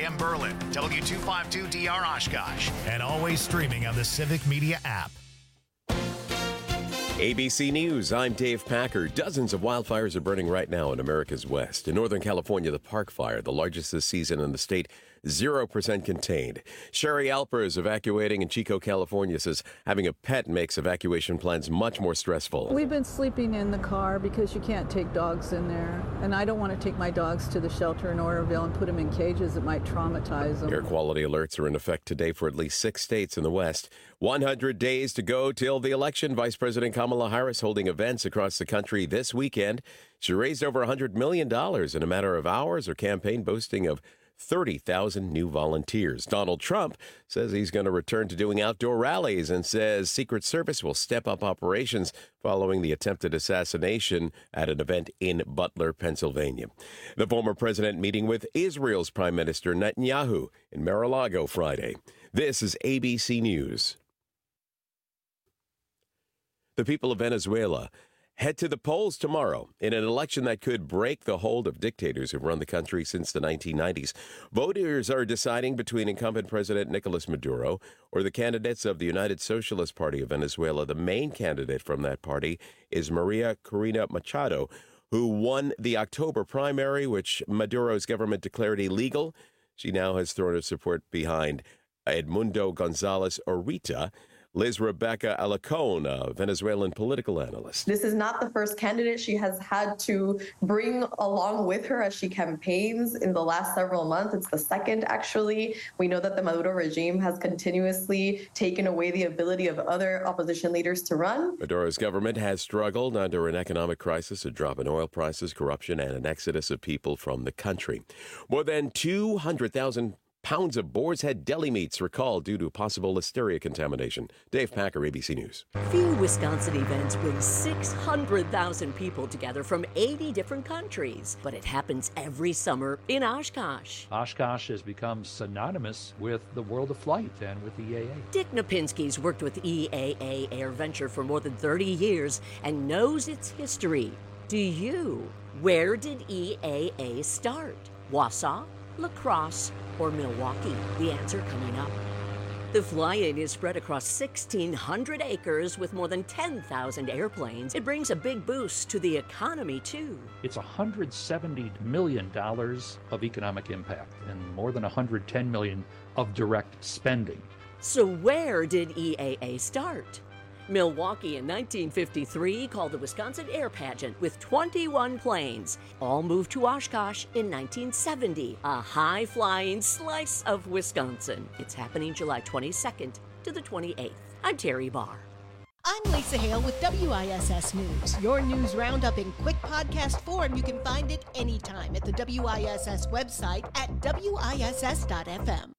AM Berlin, W252DR Oshkosh, and always streaming on the Civic Media app. ABC News, I'm Dave Packer. Dozens of wildfires are burning right now in America's West. In Northern California, the Park Fire, the largest this season in the state, 0% contained. Sherry Alper is evacuating in Chico, California, says having a pet makes evacuation plans much more stressful. We've been sleeping in the car because you can't take dogs in there. And I don't want to take my dogs to the shelter in Oroville and put them in cages that might traumatize them. Air quality alerts are in effect today for at least 6 states in the West. 100 days to go till the election. Vice President Kamala Harris holding events across the country this weekend. She raised over $100 million in a matter of hours. Her campaign boasting of 30,000 new volunteers. Donald Trump says he's going to return to doing outdoor rallies and says Secret Service will step up operations following the attempted assassination at an event in Butler, Pennsylvania. The former president meeting with Israel's Prime Minister Netanyahu in Mar-a-Lago Friday. This is ABC News. The people of Venezuela head to the polls tomorrow in an election that could break the hold of dictators who've run the country since the 1990s. Voters are deciding between incumbent President Nicolas Maduro or the candidates of the United Socialist Party of Venezuela. The main candidate from that party is Maria Corina Machado, who won the October primary, which Maduro's government declared illegal. She now has thrown her support behind Edmundo Gonzalez Orita. Liz Rebecca Alacon, a Venezuelan political analyst. This is not the first candidate she has had to bring along with her as she campaigns in the last several months. It's the second, actually. We know that the Maduro regime has continuously taken away the ability of other opposition leaders to run. Maduro's government has struggled under an economic crisis, a drop in oil prices, corruption, and an exodus of people from the country. More than 200,000 pounds of boar's head deli meats recalled due to possible listeria contamination. Dave Packer, ABC News. Few Wisconsin events bring 600,000 people together from 80 different countries, but it happens every summer in Oshkosh. Oshkosh has become synonymous with the world of flight and with EAA. Dick Napinski's worked with EAA Air Venture for more than 30 years and knows its history. Do you? Where did EAA start? Wausau, La Crosse, or Milwaukee? The answer coming up. The fly-in is spread across 1,600 acres with more than 10,000 airplanes. It brings a big boost to the economy, too. It's $170 million of economic impact and more than $110 million of direct spending. So where did EAA start? Milwaukee in 1953 called the Wisconsin Air Pageant with 21 planes. All moved to Oshkosh in 1970, a high-flying slice of Wisconsin. It's happening July 22nd to the 28th. I'm Terry Barr. I'm Lisa Hale with WISS News. Your news roundup in quick podcast form. You can find it anytime at the WISS website at WISS.fm.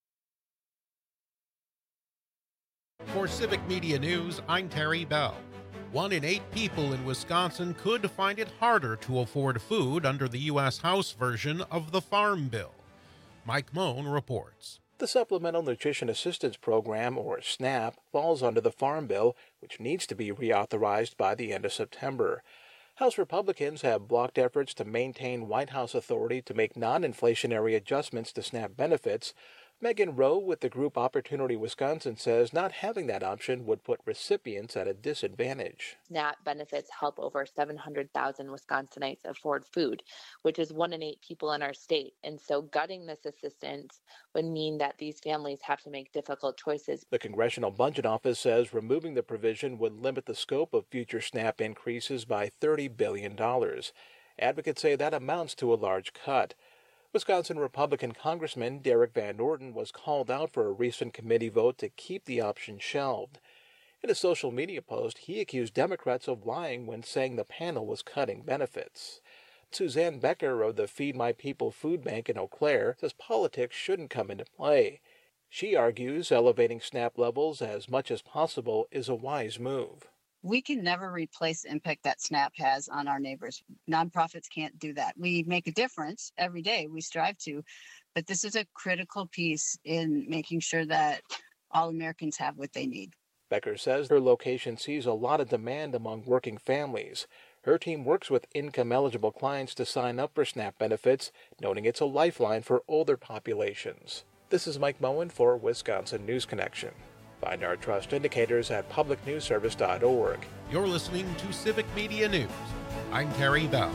For Civic Media News, I'm Terry Bell. 1 in 8 people in Wisconsin could find it harder to afford food under the U.S. House version of the Farm Bill. Mike Moan reports. The Supplemental Nutrition Assistance Program, or SNAP, falls under the Farm Bill, which needs to be reauthorized by the end of September. House Republicans have blocked efforts to maintain White House authority to make non-inflationary adjustments to SNAP benefits. Megan Rowe with the group Opportunity Wisconsin says not having that option would put recipients at a disadvantage. SNAP benefits help over 700,000 Wisconsinites afford food, which is 1 in 8 people in our state. And so gutting this assistance would mean that these families have to make difficult choices. The Congressional Budget Office says removing the provision would limit the scope of future SNAP increases by $30 billion. Advocates say that amounts to a large cut. Wisconsin Republican Congressman Derek Van Orden was called out for a recent committee vote to keep the option shelved. In a social media post, he accused Democrats of lying when saying the panel was cutting benefits. Suzanne Becker of the Feed My People Food Bank in Eau Claire says politics shouldn't come into play. She argues elevating SNAP levels as much as possible is a wise move. We can never replace the impact that SNAP has on our neighbors. Nonprofits can't do that. We make a difference every day. We strive to, but this is a critical piece in making sure that all Americans have what they need. Becker says her location sees a lot of demand among working families. Her team works with income-eligible clients to sign up for SNAP benefits, noting it's a lifeline for older populations. This is Mike Moen for Wisconsin News Connection. Find our trust indicators at publicnewsservice.org. You're listening to Civic Media News. I'm Terry Bell.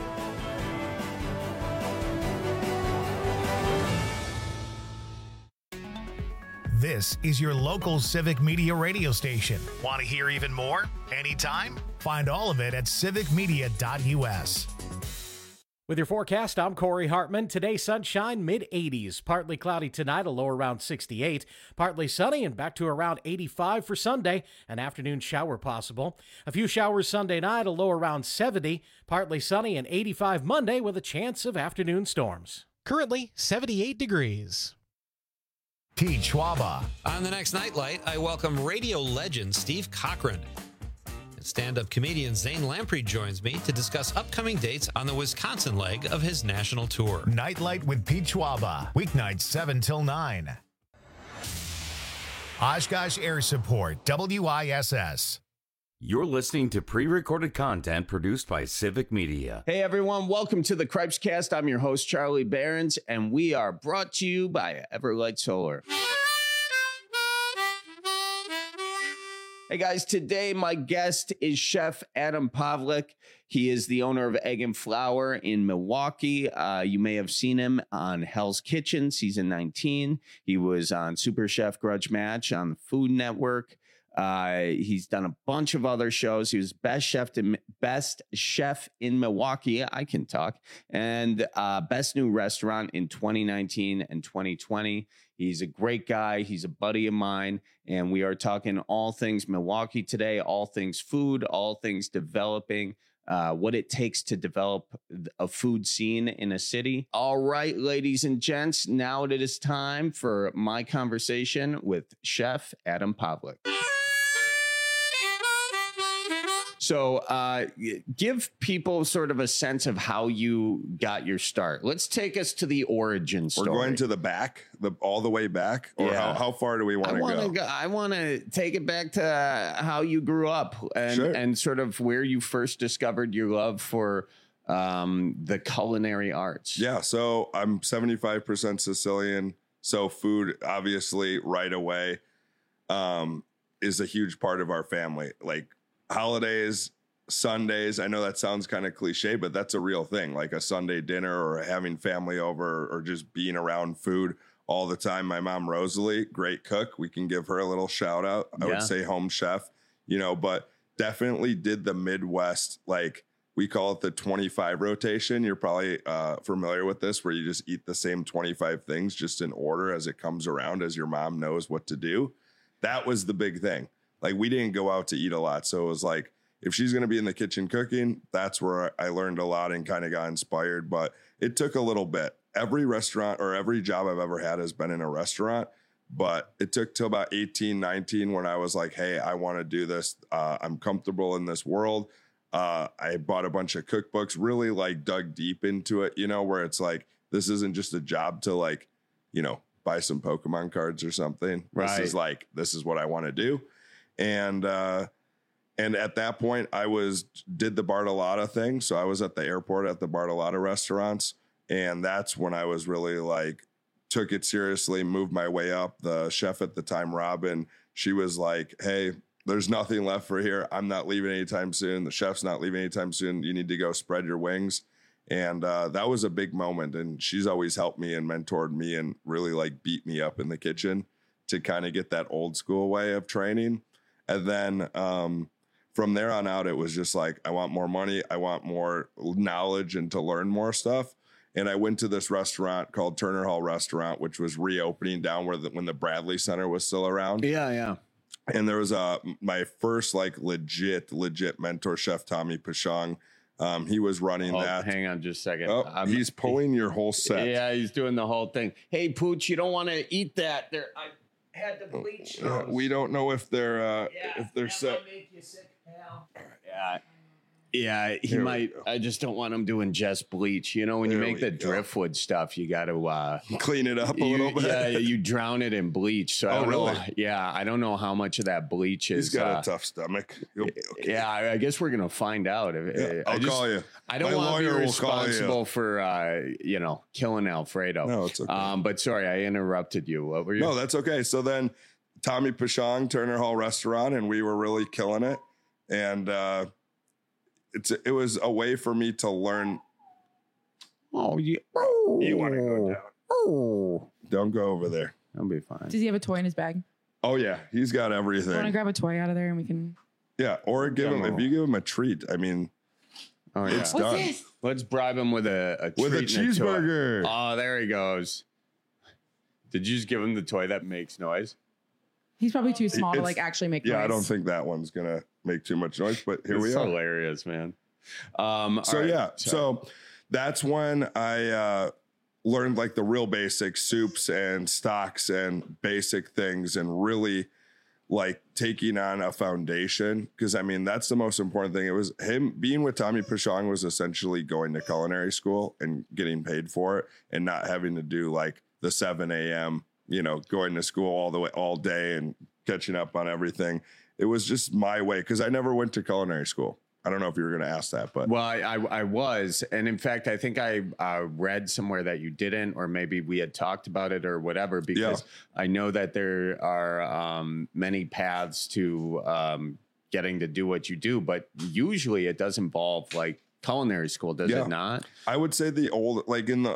This is your local Civic Media radio station. Want to hear even more? Anytime? Find all of it at civicmedia.us. With your forecast, I'm Corey Hartman. Today, sunshine, mid-80s. Partly cloudy tonight, a low around 68. Partly sunny and back to around 85 for Sunday. An afternoon shower possible. A few showers Sunday night, a low around 70. Partly sunny and 85 Monday with a chance of afternoon storms. Currently, 78 degrees. Pete Schwaba. On the next Nightlight, I welcome radio legend Steve Cochran. And stand-up comedian Zane Lamprey joins me to discuss upcoming dates on the Wisconsin leg of his national tour. Nightlight with Pete Schwaba. Weeknights 7 till 9. Oshkosh Air Support, WISS. You're listening to pre-recorded content produced by Civic Media. Hey everyone, welcome to the Cripescast. I'm your host, Charlie Behrens, and we are brought to you by Everlight Solar. Hey guys, today my guest is Chef Adam Pavlik. He is the owner of Egg and Flour in Milwaukee. You may have seen him on Hell's Kitchen, season 19. He was on Super Chef Grudge Match on the Food Network. He's done a bunch of other shows. He was best chef in Milwaukee. I can talk. And best new restaurant in 2019 and 2020. He's a great guy. He's a buddy of mine. And we are talking all things Milwaukee today, all things food, all things developing, what it takes to develop a food scene in a city. All right, ladies and gents, now it is time for my conversation with Chef Adam Pavlik. So give people sort of a sense of how you got your start. Let's take us to the origin story. We're going to the back, all the way back, or how far do we want to go? I want to take it back to how you grew up and sort of where you first discovered your love for the culinary arts. Yeah, so I'm 75% Sicilian, so food obviously right away is a huge part of our family. Like holidays, Sundays, I know that sounds kind of cliche, but that's a real thing. Like a Sunday dinner or having family over or just being around food all the time. My mom, Rosalie, great cook. We can give her a little shout out. I would say home chef, but definitely did the Midwest. Like we call it the 25 rotation. You're probably familiar with this, where you just eat the same 25 things just in order as it comes around, as your mom knows what to do. That was the big thing. Like we didn't go out to eat a lot. So it was like, if she's going to be in the kitchen cooking, that's where I learned a lot and kind of got inspired. But it took a little bit. Every restaurant or every job I've ever had has been in a restaurant. But it took till about 18, 19 when I was like, hey, I want to do this. I'm comfortable in this world. I bought a bunch of cookbooks, really like dug deep into it, where it's like, this isn't just a job to like, buy some Pokemon cards or something. Right. This is what I want to do. And at that point I did the Bartolotta thing. So I was at the airport at the Bartolotta restaurants. And that's when I was really like, took it seriously, moved my way up. The chef at the time, Robin, she was like, hey, there's nothing left for here. I'm not leaving anytime soon. The chef's not leaving anytime soon. You need to go spread your wings. And that was a big moment. And she's always helped me and mentored me and really like beat me up in the kitchen to kind of get that old school way of training. And then from there on out, it was just like, I want more money. I want more knowledge and to learn more stuff. And I went to this restaurant called Turner Hall Restaurant, which was reopening down when the Bradley Center was still around. Yeah. And there was my first like legit mentor, Chef Tommy Pashong. He was running that. Hang on just a second. Oh, he's pulling your whole set. Yeah, he's doing the whole thing. Hey, Pooch, you don't want to eat that. I had to bleach those. We don't know if they're set. Might make you sick, pal. Yeah. Yeah, he might. I just don't want him to ingest bleach. You know, when you make the driftwood stuff, you got to clean it up a little bit. Yeah, you drown it in bleach. So I don't know. Yeah, I don't know how much of that bleach is. He's got a tough stomach. He'll be okay. Yeah, I guess we're gonna find out. I'll call you. I don't want to be responsible for killing Alfredo. No, it's okay. But sorry, I interrupted you. What were you? No, that's okay. So then Tommy Pashang, Turner Hall Restaurant, and we were really killing it. And it was a way for me to learn. Oh, yeah. You want to go down? Oh, don't go over there. I'll be fine. Does he have a toy in his bag? Oh yeah, he's got everything. I want to grab a toy out of there and we can. Yeah, or if you give him a treat. I mean, it's What's done. this? Let's bribe him with a treat With a and cheeseburger. toy. Oh, there he goes. Did you just give him the toy that makes noise? He's probably too small to like actually make noise. Yeah, I don't think that one's gonna make too much noise. But here we are. Hilarious, man. So that's when I learned like the real basic soups and stocks and basic things, and really like taking on a foundation, because I mean that's the most important thing. It was him being with Tommy Pashang was essentially going to culinary school and getting paid for it, and not having to do like the 7 a.m. Going to school all day and catching up on everything. It was just my way, because I never went to culinary school. I don't know if you were going to ask that, but I was, and in fact, I think I read somewhere that you didn't, or maybe we had talked about it or whatever. Because I know that there are many paths to getting to do what you do, but usually it does involve like culinary school, does it not? I would say the old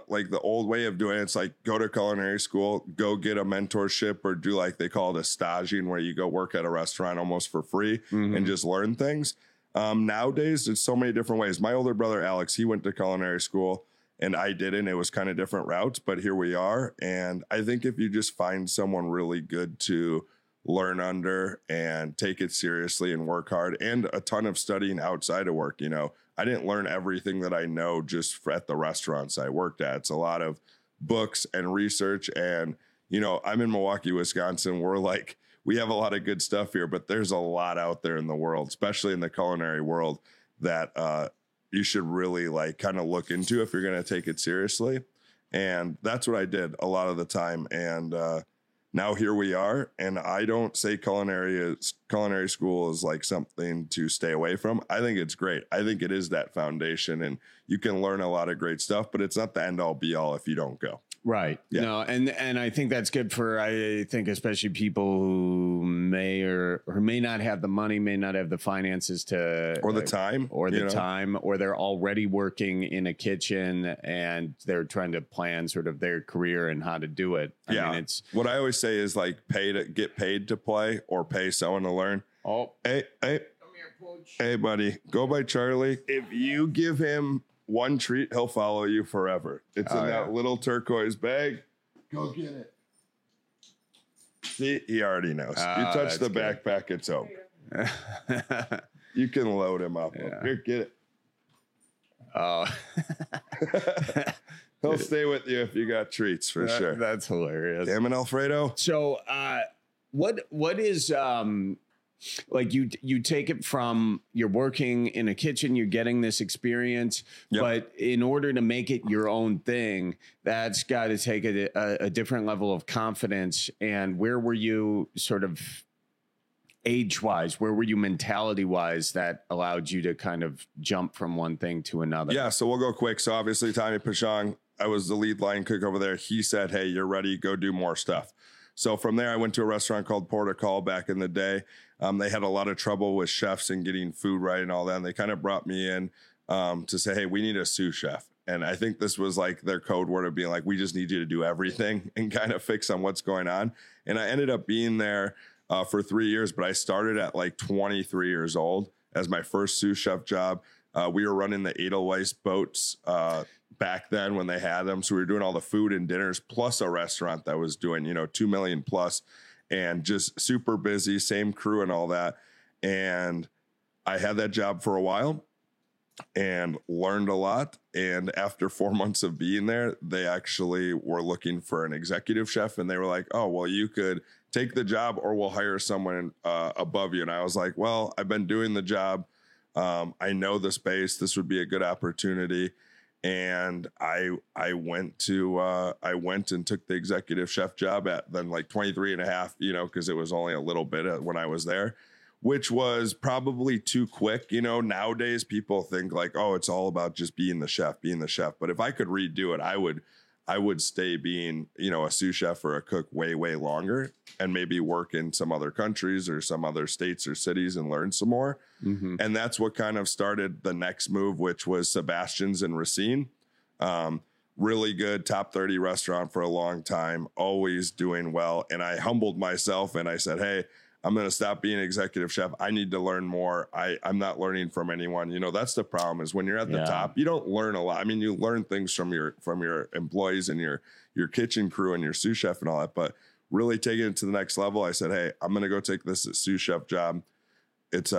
way of doing it's like go to culinary school, go get a mentorship, or do like they call it a staging, where you go work at a restaurant almost for free and just learn things. Nowadays, there's so many different ways. My older brother, Alex, he went to culinary school and I didn't. It was kind of different routes, but here we are. And I think if you just find someone really good to learn under and take it seriously and work hard, and a ton of studying outside of work, I didn't learn everything that I know just at the restaurants I worked at. It's a lot of books and research. And, I'm in Milwaukee, Wisconsin. We have a lot of good stuff here, but there's a lot out there in the world, especially in the culinary world, that you should really like kind of look into if you're going to take it seriously. And that's what I did a lot of the time. And now here we are. And I don't say culinary school is like something to stay away from. I think it's great. I think it is that foundation, and you can learn a lot of great stuff, but it's not the end all be all if you don't go. Right. Yeah. No, and I think that's good for, I think, especially people who may or may not have the money, may not have the finances to, or the time, or they're already working in a kitchen and they're trying to plan sort of their career and how to do it. I mean, it's what I always say is like get paid to play, or pay someone to learn. Oh, hey, come here, Pooch. Hey, buddy, go by Charlie. If you give him one treat, he'll follow you forever. It's in that little turquoise bag. Go get it. See, he already knows. You touch the backpack, it's open. You can load him up. Yeah. Here, get it. Oh. He'll stay with you if you got treats, for sure. That's hilarious. Damn it, Alfredo. So what is like you take it from, you're working in a kitchen, you're getting this experience, but in order to make it your own thing, that's got to take a different level of confidence. And where were you sort of age-wise? Where were you mentality-wise that allowed you to kind of jump from one thing to another? Yeah, so we'll go quick. So obviously Tommy Pashang, I was the lead line cook over there. He said, hey, you're ready, go do more stuff. So from there, I went to a restaurant called Portugal back in the day. They had a lot of trouble with chefs and getting food right and all that. And they kind of brought me in to say, hey, we need a sous chef. And I think this was like their code word of being like, we just need you to do everything and kind of fix on what's going on. And I ended up being there for 3 years, but I started at like 23 years old as my first sous chef job. We were running the Edelweiss boats back then when they had them. So we were doing all the food and dinners, plus a restaurant that was doing, $2 million plus, and just super busy, same crew and all that. And I had that job for a while and learned a lot. And after 4 months of being there, they actually were looking for an executive chef. And they were like, oh, well, you could take the job or we'll hire someone above you. And I was like, well, I've been doing the job I know the space. This would be a good opportunity. And I went and took the executive chef job at then like 23 and a half, because it was only a little bit when I was there, which was probably too quick. Nowadays people think like, oh, it's all about just being the chef. But if I could redo it, I would stay being, a sous chef or a cook way, way longer, and maybe work in some other countries or some other states or cities and learn some more. Mm-hmm. And that's what kind of started the next move, which was Sebastian's in Racine. Really good, top 30 restaurant for a long time, always doing well. And I humbled myself and I said, hey, I'm going to stop being executive chef. I need to learn more. I'm not learning from anyone. That's the problem is when you're at the top, you don't learn a lot. I mean, you learn things from your employees and your kitchen crew and your sous chef and all that, but really taking it to the next level, I said, hey, I'm going to go take this sous chef job. It's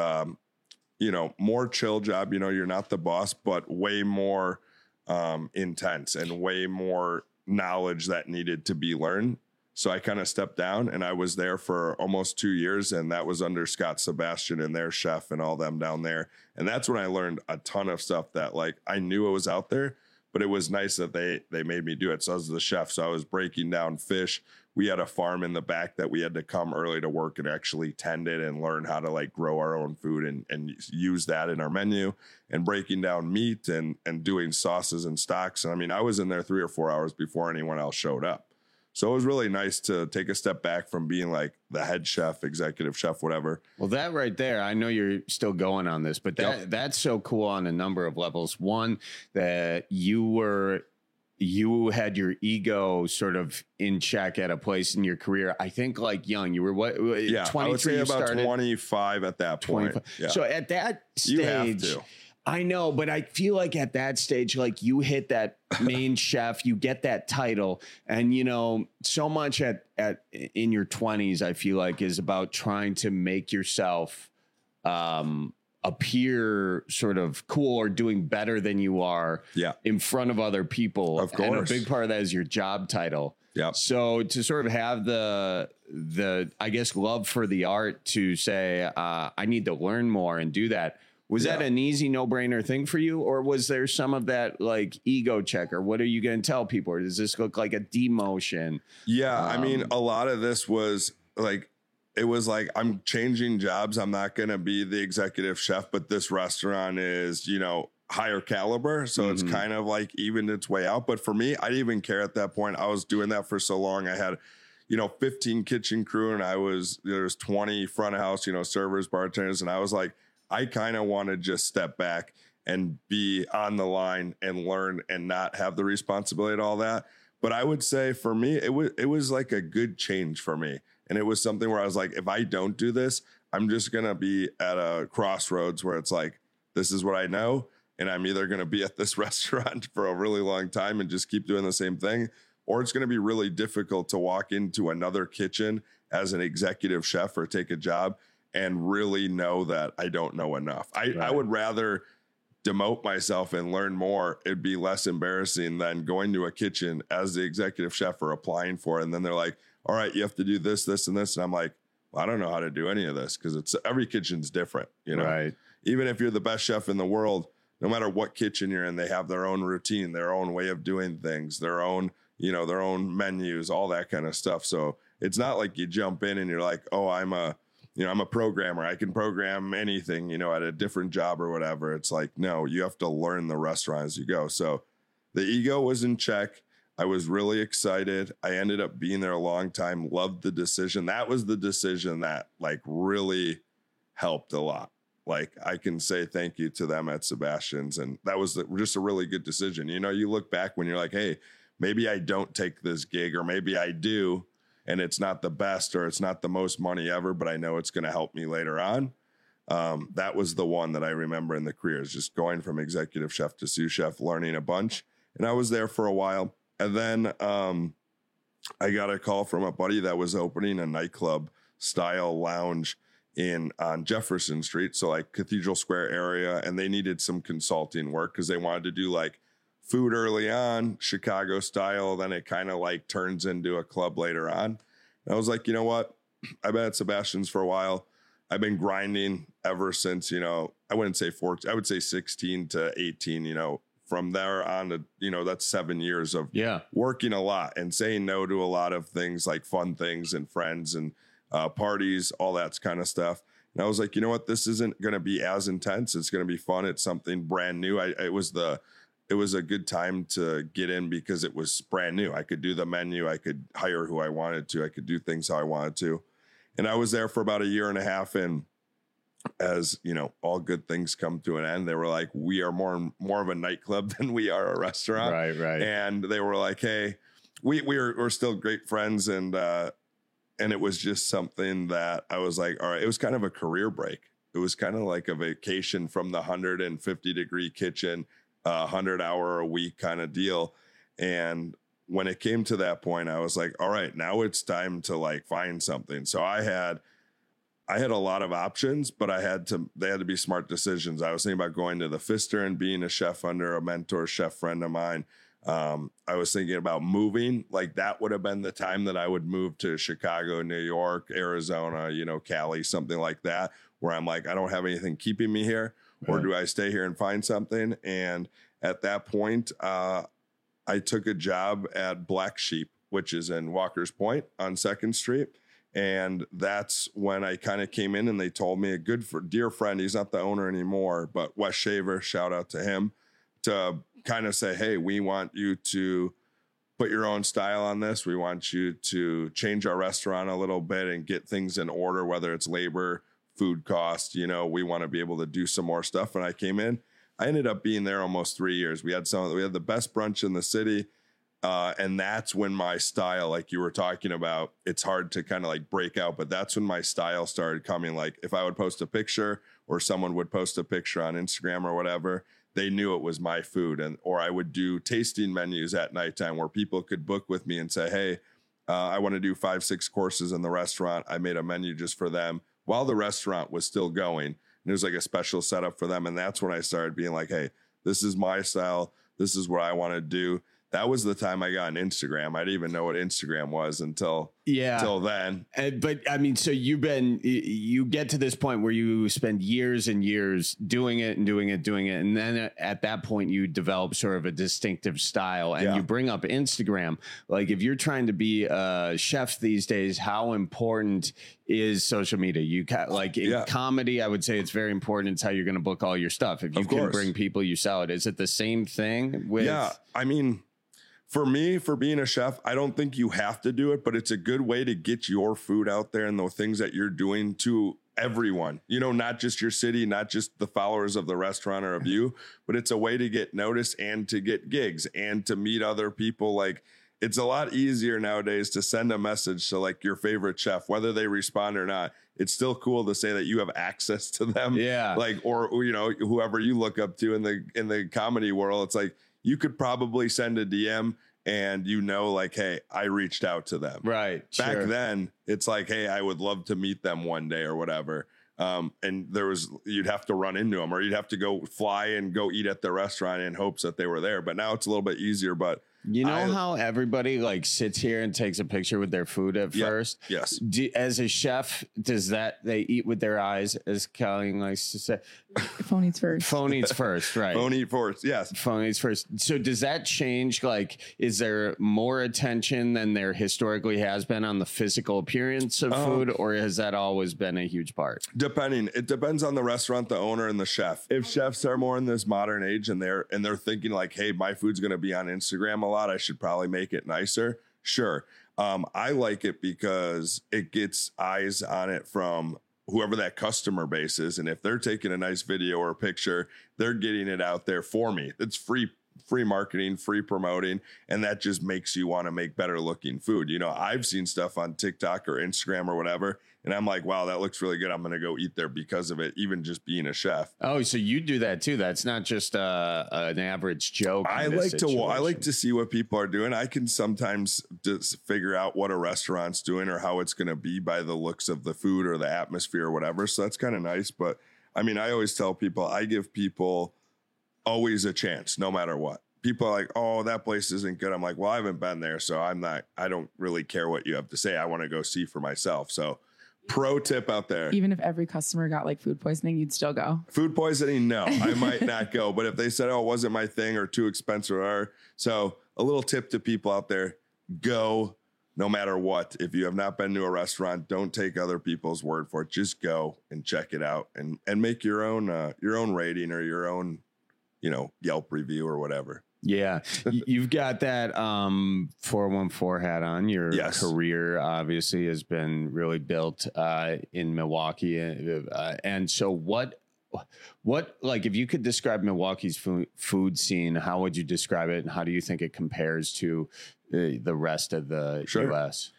more chill job. You're not the boss, but way more intense and way more knowledge that needed to be learned. So I kind of stepped down and I was there for almost 2 years, and that was under Scott Sebastian and their chef and all them down there. And that's when I learned a ton of stuff that like I knew it was out there, but it was nice that they made me do it. So I was the chef. So I was breaking down fish. We had a farm in the back that we had to come early to work and actually tend it and learn how to like grow our own food and use that in our menu, and breaking down meat and doing sauces and stocks. And I mean, I was in there 3 or 4 hours before anyone else showed up. So it was really nice to take a step back from being like the head chef, executive chef, whatever. Well, that right there, I know you're still going on this, but that's so cool on a number of levels. One, that you had your ego sort of in check at a place in your career. I think like young, you were what? 23, I would say about 25 at that point. Yeah. So at that stage, you have to. I know, but I feel like at that stage, like you hit that main chef, you get that title, and so much in your 20s, I feel like is about trying to make yourself appear sort of cool or doing better than you are in front of other people. Of course. And a big part of that is your job title. Yeah. So to sort of have the I guess love for the art to say, I need to learn more and do that. Was that an easy no-brainer thing for you, or was there some of that like ego check, or what are you going to tell people? Or does this look like a demotion? Yeah. I mean, a lot of this was like, it was like, I'm changing jobs. I'm not going to be the executive chef, but this restaurant is, higher caliber. So it's kind of like evened its way out. But for me, I didn't even care at that point. I was doing that for so long. I had, 15 kitchen crew, and there's 20 front of house, servers, bartenders. And I was like, I kind of want to just step back and be on the line and learn and not have the responsibility of all that. But I would say for me, it was like a good change for me. And it was something where I was like, if I don't do this, I'm just going to be at a crossroads where it's like, this is what I know. And I'm either going to be at this restaurant for a really long time and just keep doing the same thing, or it's going to be really difficult to walk into another kitchen as an executive chef or take a job and really know that I don't know enough. I would rather demote myself and learn more. It'd be less embarrassing than going to a kitchen as the executive chef or applying for it. And then they're like, all right, you have to do this, this, and this. And I'm like, well, I don't know how to do any of this, because every kitchen's different, Right. Even if you're the best chef in the world, no matter what kitchen you're in, they have their own routine, their own way of doing things, their own, their own menus, all that kind of stuff. So it's not like you jump in and you're like, oh, I'm a programmer. I can program anything, at a different job or whatever. It's like, no, you have to learn the restaurant as you go. So the ego was in check. I was really excited. I ended up being there a long time. Loved the decision. That was the decision that like really helped a lot. Like I can say thank you to them at Sebastian's. And that was just a really good decision. You look back when you're like, hey, maybe I don't take this gig, or maybe I do, and it's not the best or it's not the most money ever, but I know it's going to help me later on. That was the one that I remember in the career, is just going from executive chef to sous chef, learning a bunch. And I was there for a while. And then I got a call from a buddy that was opening a nightclub style lounge on Jefferson Street. So like Cathedral Square area. And they needed some consulting work because they wanted to do like food early on, Chicago style. Then it kind of like turns into a club later on. And I was like, you know what? I've been at Sebastian's for a while. I've been grinding ever since, I wouldn't say 14, I would say 16 to 18, from there on to, that's 7 years of working a lot and saying no to a lot of things like fun things and friends and parties, all that kind of stuff. And I was like, you know what, this isn't going to be as intense. It's going to be fun. It's something brand new. It was a good time to get in because it was brand new. I could do the menu. I could hire who I wanted to. I could do things how I wanted to. And I was there for about a year and a half. And as all good things come to an end, they were like, we are more of a nightclub than we are a restaurant. Right. And they were like, hey, we're still great friends. And it was just something that I was like, all right, it was kind of a career break. It was kind of like a vacation from the 150-degree kitchen, 100-hour a week kind of deal. And when it came to that point, I was like, all right, now it's time to like find something. So I had a lot of options, but they had to be smart decisions. I was thinking about going to the Pfister and being a chef under a mentor chef friend of mine. I was thinking about moving. Like that would have been the time that I would move to Chicago, New York, Arizona, Cali, something like that, where I'm like, I don't have anything keeping me here. Right. Or do I stay here and find something? And at that point, I took a job at Black Sheep, which is in Walker's Point on 2nd Street. And that's when I kind of came in and they told me dear friend, he's not the owner anymore, but Wes Shaver, shout out to him, to kind of say, hey, we want you to put your own style on this. We want you to change our restaurant a little bit and get things in order, whether it's labor, food cost, we want to be able to do some more stuff. And I came in, I ended up being there almost 3 years. We had the best brunch in the city. And that's when my style, like you were talking about, it's hard to kind of like break out, but that's when my style started coming. Like if I would post a picture or someone would post a picture on Instagram or whatever, they knew it was my food. Or I would do tasting menus at nighttime where people could book with me and say, hey, I want to do 5-6 courses in the restaurant. I made a menu just for them while the restaurant was still going. And it was like a special setup for them. And that's when I started being like, hey, this is my style. This is what I want to do. That was the time I got on Instagram. I didn't even know what Instagram was until then. But I mean, so you get to this point where you spend years and years doing it. And then at that point you develop sort of a distinctive style and you bring up Instagram. Like if you're trying to be a chef these days, how important is social media? In comedy, I would say it's very important. It's how you're going to book all your stuff. If you can bring people, you sell it. Is it the same thing with? Yeah. I mean, for me, for being a chef, I don't think you have to do it, but it's a good way to get your food out there and the things that you're doing to everyone, not just your city, not just the followers of the restaurant or of you, but it's a way to get noticed and to get gigs and to meet other people. Like it's a lot easier nowadays to send a message to like your favorite chef, whether they respond or not. It's still cool to say that you have access to them. Yeah. Like, or, whoever you look up to in the comedy world, it's like, you could probably send a DM and like, hey, I reached out to them. Right. Back then, it's like, hey, I would love to meet them one day or whatever. And you'd have to run into them or you'd have to go fly and go eat at the restaurant in hopes that they were there. But now it's a little bit easier. But how everybody like sits here and takes a picture with their food at first? Yes. As a chef, they eat with their eyes, as Colleen likes to say? Phone eats first. Phone eats first, right. Phone eat first, yes. Phone eats first. So does that change? Like, is there more attention than there historically has been on the physical appearance of food, or has that always been a huge part? It depends on the restaurant, the owner, and the chef. If chefs are more in this modern age and they're thinking like, hey, my food's going to be on Instagram a lot, I should probably make it nicer. Sure. I like it because it gets eyes on it from whoever that customer base is. And if they're taking a nice video or a picture, they're getting it out there for me. It's free marketing, free promoting. And that just makes you want to make better looking food. I've seen stuff on TikTok or Instagram or whatever, and I'm like, wow, that looks really good. I'm going to go eat there because of it, even just being a chef. Oh, so you do that too. That's not just an average joke. I like to see what people are doing. I can sometimes just figure out what a restaurant's doing or how it's going to be by the looks of the food or the atmosphere or whatever. So that's kind of nice. But I mean, I always tell people, I give people always a chance, no matter what. People are like, oh, that place isn't good. I'm like, well, I haven't been there, so I don't really care what you have to say. I want to go see for myself. So Pro tip out there. Even if every customer got like food poisoning, you'd still go. Food poisoning, no, I might not go. But if they said, oh, it wasn't my thing or too expensive, so a little tip to people out there, go no matter what. If you have not been to a restaurant, don't take other people's word for it. Just go and check it out and make your own rating or your own, Yelp review or whatever. Yeah. You've got that 414 hat on. Your career obviously has been really built in Milwaukee. And so what, like, if you could describe Milwaukee's food scene, how would you describe it? And how do you think it compares to the rest of the U.S.?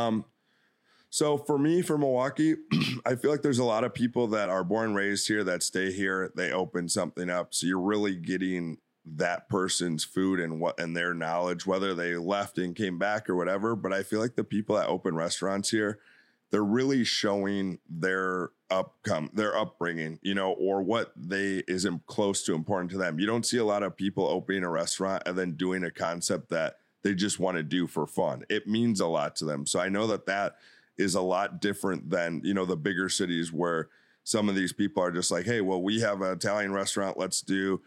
So for me, for Milwaukee, I feel like there's a lot of people that are born and raised here that stay here. They open something up. So you're really getting that person's food and their knowledge, whether they left and came back or whatever. But I feel like the people that open restaurants here, they're really showing their upbringing, or what is close to important to them. You don't see a lot of people opening a restaurant and then doing a concept that they just want to do for fun. It means a lot to them. So I know that is a lot different than, the bigger cities where some of these people are just like, hey, well, we have an Italian restaurant. Let's do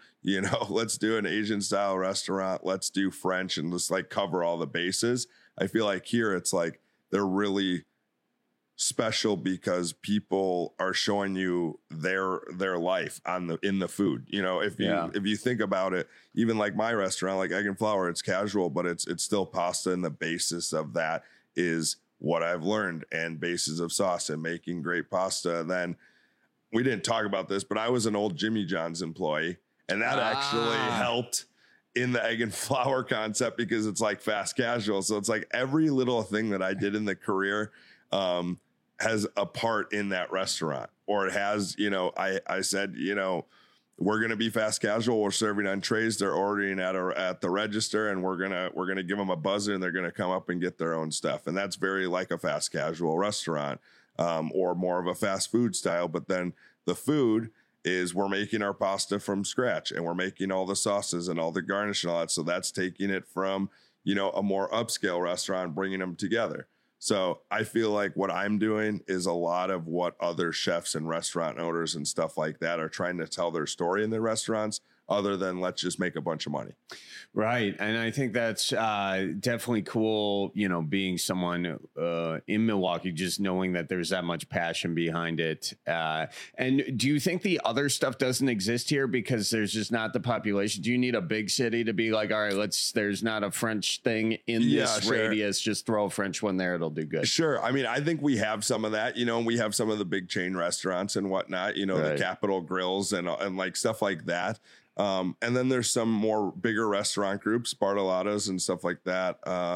an Asian style restaurant. Let's do French and just like cover all the bases. I feel like here it's like they're really special because people are showing you their life in the food. If you think about it, even like my restaurant, like Egg and Flour, it's casual, but it's still pasta, and the basis of that is what I've learned, and bases of sauce and making great pasta. Then we didn't talk about this, but I was an old Jimmy John's employee, and that actually helped in the Egg and Flour concept because it's like fast casual. So it's like every little thing that I did in the career has a part in that restaurant, or it has, I said, we're going to be fast casual. We're serving on trays. They're ordering at the register, and we're going to give them a buzzer, and they're going to come up and get their own stuff. And that's very like a fast casual restaurant, or more of a fast food style. But then the food is we're making our pasta from scratch, and we're making all the sauces and all the garnish and all that. So that's taking it from, a more upscale restaurant, bringing them together. So I feel like what I'm doing is a lot of what other chefs and restaurant owners and stuff like that are trying to tell their story in their restaurants, other than let's just make a bunch of money. Right. And I think that's definitely cool, being someone in Milwaukee, just knowing that there's that much passion behind it. And do you think the other stuff doesn't exist here because there's just not the population? Do you need a big city to be like, all right, there's not a French thing in this radius, just throw a French one there, it'll do good. Sure. I mean, I think we have some of that, and we have some of the big chain restaurants and whatnot, the Capitol Grills and like stuff like that. And then there's some more bigger restaurant groups, Bartolotta's and stuff like that.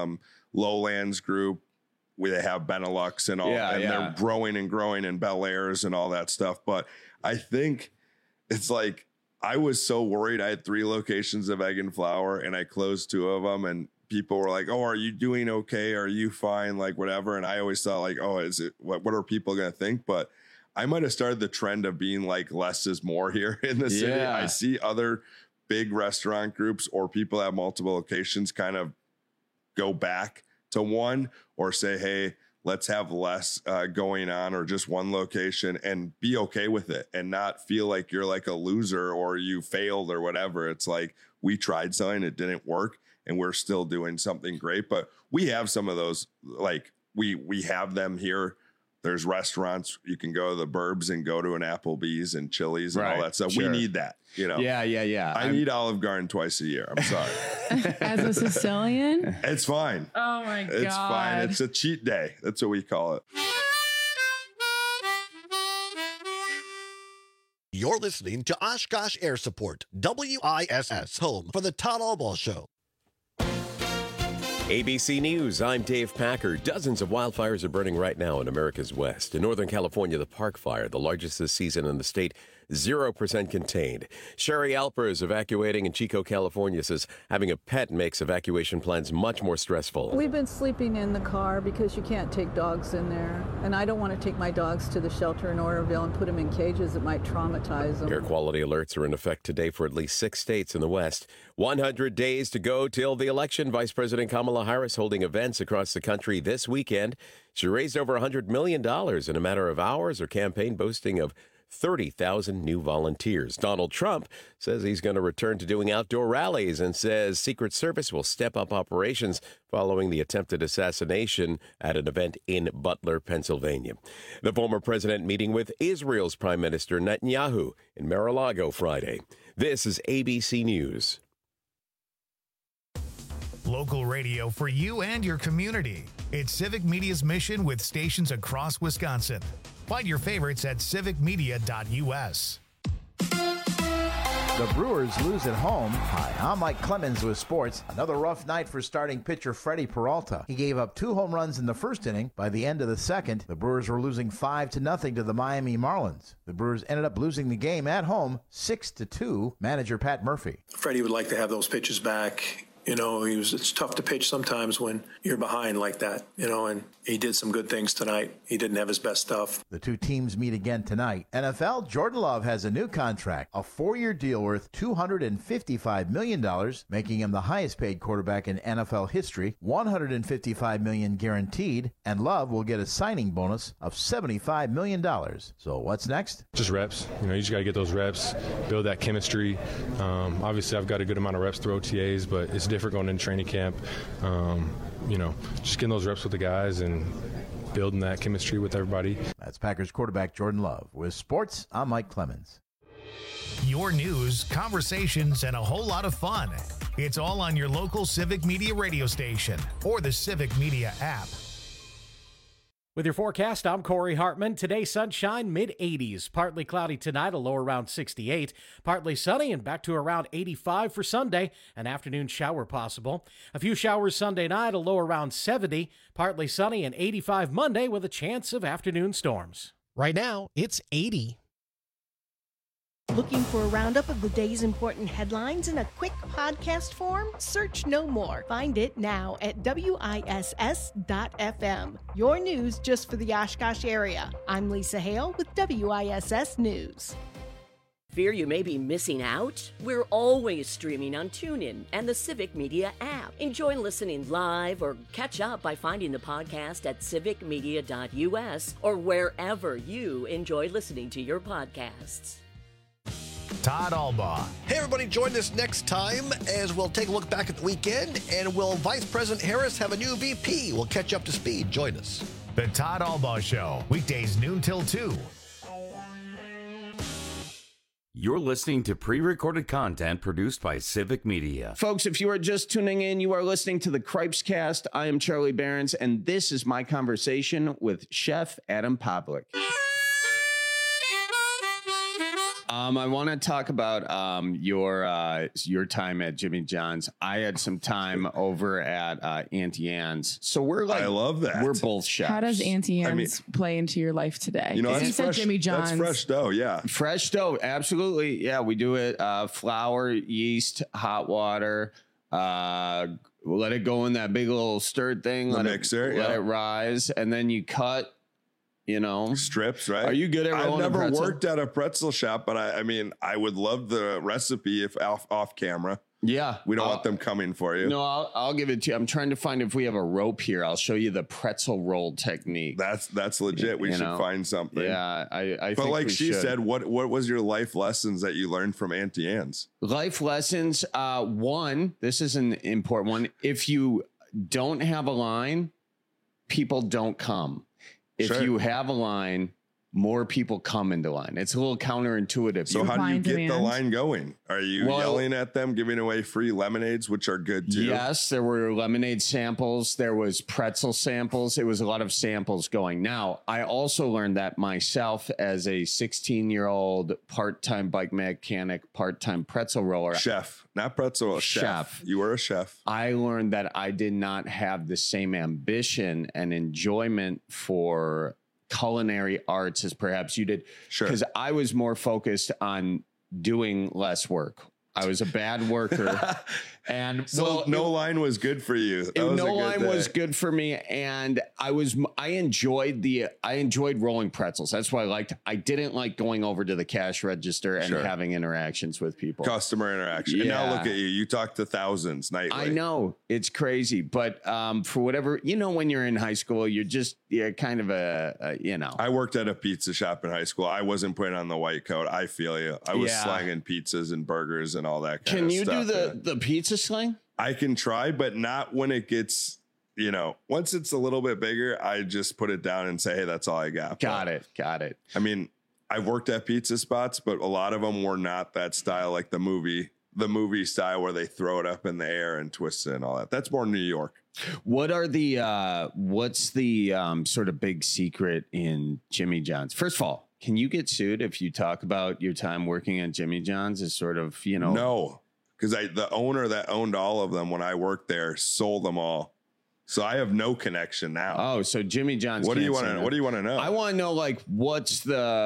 Lowlands Group, where they have Benelux and all, they're growing and Bel Airs and all that stuff. But I think it's like, I was so worried. I had 3 locations of Egg and Flour, and I closed 2 of them, and people were like, oh, are you doing okay? Are you fine? Like whatever. And I always thought like, oh, is it, what are people going to think? But I might have started the trend of being like less is more here in the city. I see other big restaurant groups or people that have multiple locations kind of go back to one, or say, hey, let's have less going on, or just one location, and be okay with it and not feel like you're like a loser or you failed or whatever. It's like, we tried something, it didn't work, and we're still doing something great. But we have some of those, like we have them here. There's restaurants you can go to the Burbs and go to an Applebee's and Chili's and all that stuff. Sure. We need that, Yeah. I need Olive Garden twice a year. I'm sorry. As a Sicilian? It's fine. Oh my God. It's fine. It's a cheat day. That's what we call it. You're listening to Oshkosh Air Support, WISS, home for the Todd Albaugh Show. ABC News, I'm Dave Packer. Dozens of wildfires are burning right now in America's West. In Northern California, the Park Fire, the largest this season in the state, 0% contained. Sherry Alpers, evacuating in Chico, California, says having a pet makes evacuation plans much more stressful. We've been sleeping in the car because you can't take dogs in there. And I don't want to take my dogs to the shelter in Oroville and put them in cages that might traumatize them. Air quality alerts are in effect today for at least 6 states in the West. 100 days to go till the election. Vice President Kamala Harris holding events across the country this weekend. She raised over $100 million in a matter of hours. Her campaign boasting of 30,000 new volunteers. Donald Trump says he's going to return to doing outdoor rallies and says Secret Service will step up operations following the attempted assassination at an event in Butler, Pennsylvania. The former president meeting with Israel's Prime Minister Netanyahu in Mar-a-Lago Friday. This is ABC News. Local radio for you and your community. It's Civic Media's mission with stations across Wisconsin. Find your favorites at civicmedia.us. The Brewers lose at home. Hi, I'm Mike Clemens with sports. Another rough night for starting pitcher Freddie Peralta. He gave up 2 home runs in the first inning. By the end of the second, the Brewers were losing 5-0 to the Miami Marlins. The Brewers ended up losing the game at home 6-2. Manager Pat Murphy. Freddie would like to have those pitches back. You know, it's tough to pitch sometimes when you're behind like that, you know, and he did some good things tonight. He didn't have his best stuff. The two teams meet again tonight. NFL, Jordan Love has a new contract, a 4-year deal worth $255 million, making him the highest paid quarterback in NFL history, $155 million guaranteed, and Love will get a signing bonus of $75 million. So what's next? Just reps. You know, you just got to get those reps, build that chemistry. Obviously, I've got a good amount of reps through OTAs, but it's different going into training camp. You know, just getting those reps with the guys and building that chemistry with everybody. That's Packers quarterback Jordan Love. With sports, I'm Mike Clemens. Your news, conversations, and a whole lot of fun. It's all on your local Civic Media radio station or the Civic Media app. With your forecast, I'm Corey Hartman. Today, sunshine, mid-80s. Partly cloudy tonight, a low around 68. Partly sunny and back to around 85 for Sunday. An afternoon shower possible. A few showers Sunday night, a low around 70. Partly sunny and 85 Monday with a chance of afternoon storms. Right now, it's 80. Looking for a roundup of the day's important headlines in a quick podcast form? Search no more. Find it now at WISS.FM. Your news just for the Oshkosh area. I'm Lisa Hale with WISS News. Fear you may be missing out? We're always streaming on TuneIn and the Civic Media app. Enjoy listening live or catch up by finding the podcast at civicmedia.us or wherever you enjoy listening to your podcasts. Todd Albaugh. Hey, everybody, join us next time as we'll take a look back at the weekend. And will Vice President Harris have a new VP? We'll catch you up to speed. Join us. The Todd Albaugh Show, weekdays noon till 2. You're listening to pre-recorded content produced by Civic Media. Folks, if you are just tuning in, you are listening to the Cripes Cast. I am Charlie Behrens, and this is my conversation with Chef Adam Pavlik. I want to talk about your time at Jimmy John's. I had some time over at Auntie Anne's. So we're like, I love that. We're both chefs. How does Auntie Anne's play into your life today? You know, you said fresh, Jimmy John's. That's fresh dough, yeah. Fresh dough, absolutely. Yeah, we do it flour, yeast, hot water. Let it go in that big little stirred thing. The mixer, let it rise, and then you cut. You know, strips, right? Are you good at rolling I've never a pretzel? worked at a pretzel shop, but I mean, I would love the recipe if off camera. Yeah. We don't want them coming for you. No, I'll give it to you. I'm trying to find if we have a rope here. I'll show you the pretzel roll technique. That's legit. We should find something. Yeah, I but think like we she should. said, what was your life lessons that you learned from Auntie Anne's? Life lessons. One, this is an important one. If you don't have a line, people don't come. If you have a line, more people come into line. It's a little counterintuitive. So how do you get the line going? Are you yelling at them, giving away free lemonades, which are good too? Yes, there were lemonade samples. There was pretzel samples. It was a lot of samples going. Now, I also learned that myself as a 16-year-old part-time bike mechanic, part-time pretzel roller. Chef, not pretzel, chef. You were a chef. I learned that I did not have the same ambition and enjoyment for culinary arts as perhaps you did. Sure. Because I was more focused on doing less work. I was a bad worker. And so no line was good for you. No line was good for me. And I enjoyed rolling pretzels. That's what I liked. I didn't like going over to the cash register and having interactions with people. Customer interaction. And now look at you. You talk to thousands nightly. I know. It's crazy. But for whatever, when you're in high school, you're kind of I worked at a pizza shop in high school. I wasn't putting on the white coat. I feel you. I was slanging pizzas and burgers and all that kind of stuff. Can you do the pizza sling? I can try, but not when it gets, once it's a little bit bigger, I just put it down and say, hey, that's all I got. Got it. I mean, I've worked at pizza spots, but a lot of them were not that style, like the movie style where they throw it up in the air and twist it and all that. That's more New York. What are what's the sort of big secret in Jimmy John's? First of all, can you get sued if you talk about your time working at Jimmy John's as sort of, No, because the owner that owned all of them when I worked there sold them all. So I have no connection now. Oh, so Jimmy John's. What do you want to know? I want to know, like, is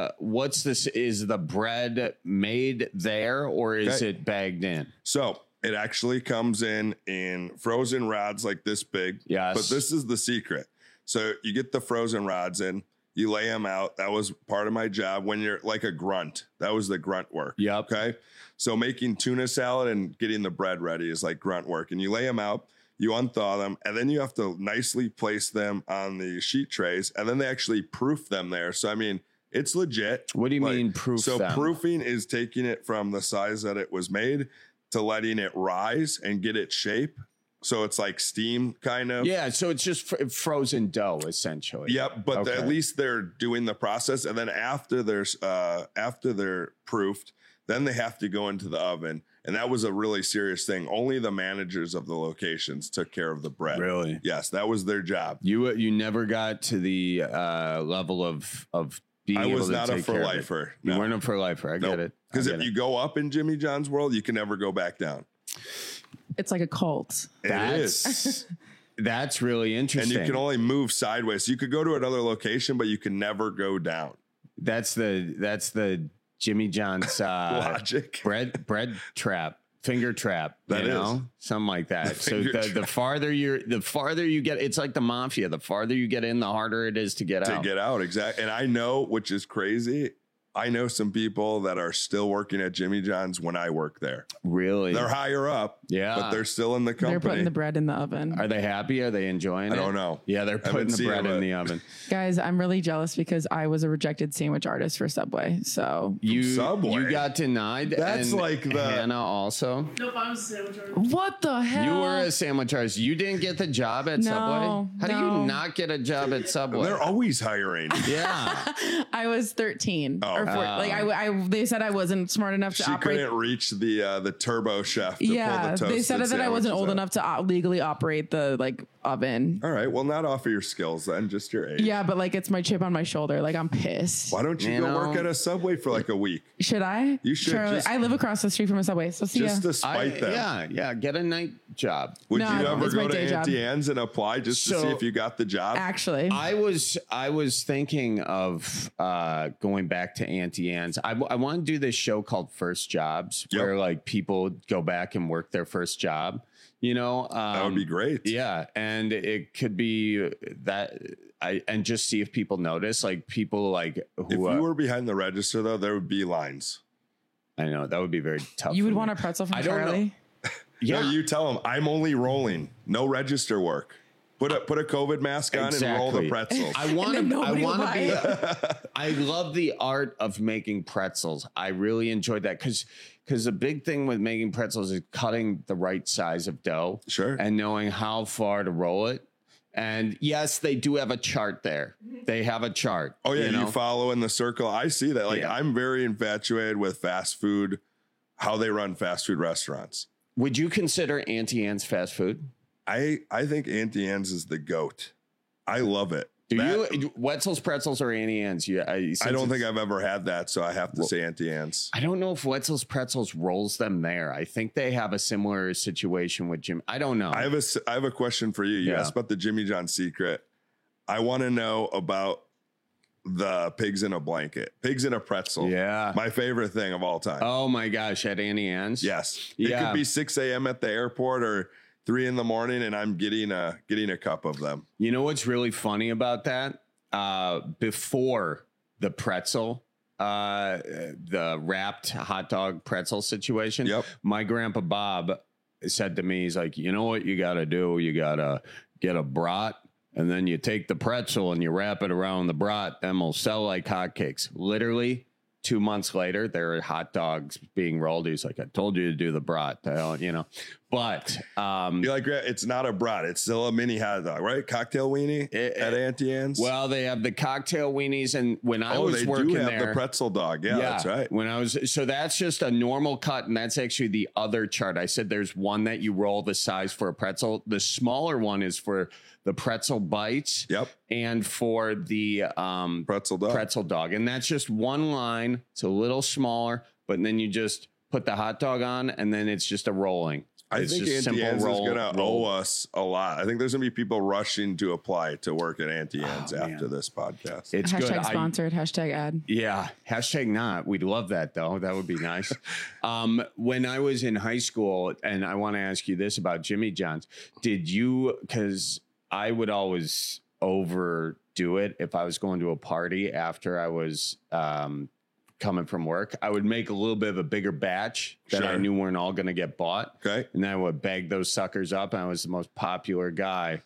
the bread made there or is it bagged in? So it actually comes in frozen rods like this big. Yes. But this is the secret. So you get the frozen rods in, you lay them out. That was part of my job when you're like a grunt. That was the grunt work. Yep. Okay. So making tuna salad and getting the bread ready is like grunt work. And you lay them out, you unthaw them, and then you have to nicely place them on the sheet trays. And then they actually proof them there. So, I mean, it's legit. What do you mean proof them? So proofing is taking it from the size that it was made to letting it rise and get its shape. So it's like steam kind of. Yeah. So it's just frozen dough essentially. Yep. But at least they're doing the process. And then after they're proofed, then they have to go into the oven. And that was a really serious thing. Only the managers of the locations took care of the bread. Really? Yes. That was their job. You never got to the level of being able to take care of it. I was not a for-lifer. You weren't a for-lifer. I get it. Because if you go up in Jimmy John's world, you can never go back down. It's like a cult. That's really interesting. And you can only move sideways. So you could go to another location, but you can never go down. That's the Jimmy John's logic. Bread trap, finger trap. Something like that. So the farther you get, it's like the mafia. The farther you get in, the harder it is to get out. To get out, exactly. And I know, which is crazy, I know some people that are still working at Jimmy John's when I work there. Really? They're higher up. Yeah. But they're still in the company. They're putting the bread in the oven. Are they happy? Are they enjoying it? I don't know. Yeah, they're putting the bread in the oven. Guys, I'm really jealous because I was a rejected sandwich artist for Subway. So you got denied. That's like Hannah also. Nope, I was a sandwich artist. What the hell? You were a sandwich artist. You didn't get the job at Subway? How do you not get a job at Subway? They're always hiring. Yeah. I was 13 or 14. They said I wasn't smart enough to operate. She couldn't reach the turbo chef to pull the toast. They said that I wasn't old enough to legally operate the oven. All right, well, not off of your skills then, just your age. Yeah, but it's my chip on my shoulder. I'm pissed. Why don't you go work at a Subway for a week? Should I? You should. Sure, I live across the street from a Subway, so see ya. Just to spite them. Yeah, get a night job. Would you ever go to Auntie Anne's and apply just to see if you got the job? Actually, I was thinking of going back to Auntie Anne's. I want to do this show called First Jobs, where people go back and work their first job. That would be great. Yeah, and it could be that and just see if people notice, people who. If you were behind the register, though, there would be lines. I know that would be very tough. You would want a pretzel from Charlie. Yeah, no, you tell them I'm only rolling, no register work. Put a COVID mask on and roll the pretzels. I want to be. I love the art of making pretzels. I really enjoyed that because the big thing with making pretzels is cutting the right size of dough. Sure. And knowing how far to roll it. And yes, they do have a chart there. They have a chart. Oh yeah, you follow in the circle. I see that. I'm very infatuated with fast food, how they run fast food restaurants. Would you consider Auntie Anne's fast food? I think Auntie Anne's is the GOAT. I love it. You Wetzel's Pretzels or Auntie Anne's? I don't think I've ever had that, so I have to say Auntie Anne's. I don't know if Wetzel's Pretzels rolls them there. I think they have a similar situation with Jim. I don't know. I have a question for you. You asked about the Jimmy John secret. I want to know about the pigs in a blanket, pigs in a pretzel. Yeah. My favorite thing of all time. Oh my gosh. At Auntie Anne's. Yes. Yeah. It could be 6 a.m. at the airport or 3 a.m. and I'm getting a cup of them. You know what's really funny about that? Before the pretzel, the wrapped hot dog pretzel situation. Yep. My grandpa Bob said to me, he's like, you know what you got to do? You got to get a brat, and then you take the pretzel and you wrap it around the brat. Them will sell like hotcakes. Literally 2 months later, there are hot dogs being rolled. He's like, I told you to do the brat, you know. But you're like, it's not a brat. It's still a mini hot dog, right? Cocktail weenie at Auntie Anne's. Well, they have the cocktail weenies, and when I was working there, they do have the pretzel dog. Yeah, that's right. When I was, so that's just a normal cut, and that's actually the other chart. I said there's one that you roll the size for a pretzel. The smaller one is for the pretzel bites. Yep. And for the pretzel dog, and that's just one line. It's a little smaller, but then you just put the hot dog on, and then it's just a rolling. I think Auntie Anne's is going to owe us a lot. I think there's going to be people rushing to apply to work at Auntie Anne's after this podcast. It's hashtag good. Sponsored, hashtag ad. Yeah. Hashtag not. We'd love that, though. That would be nice. When I was in high school, and I want to ask you this about Jimmy John's, did you, because I would always overdo it if I was going to a party after I was coming from work, I would make a little bit of a bigger batch that I knew weren't all going to get bought. Okay. And then I would bag those suckers up, and I was the most popular guy.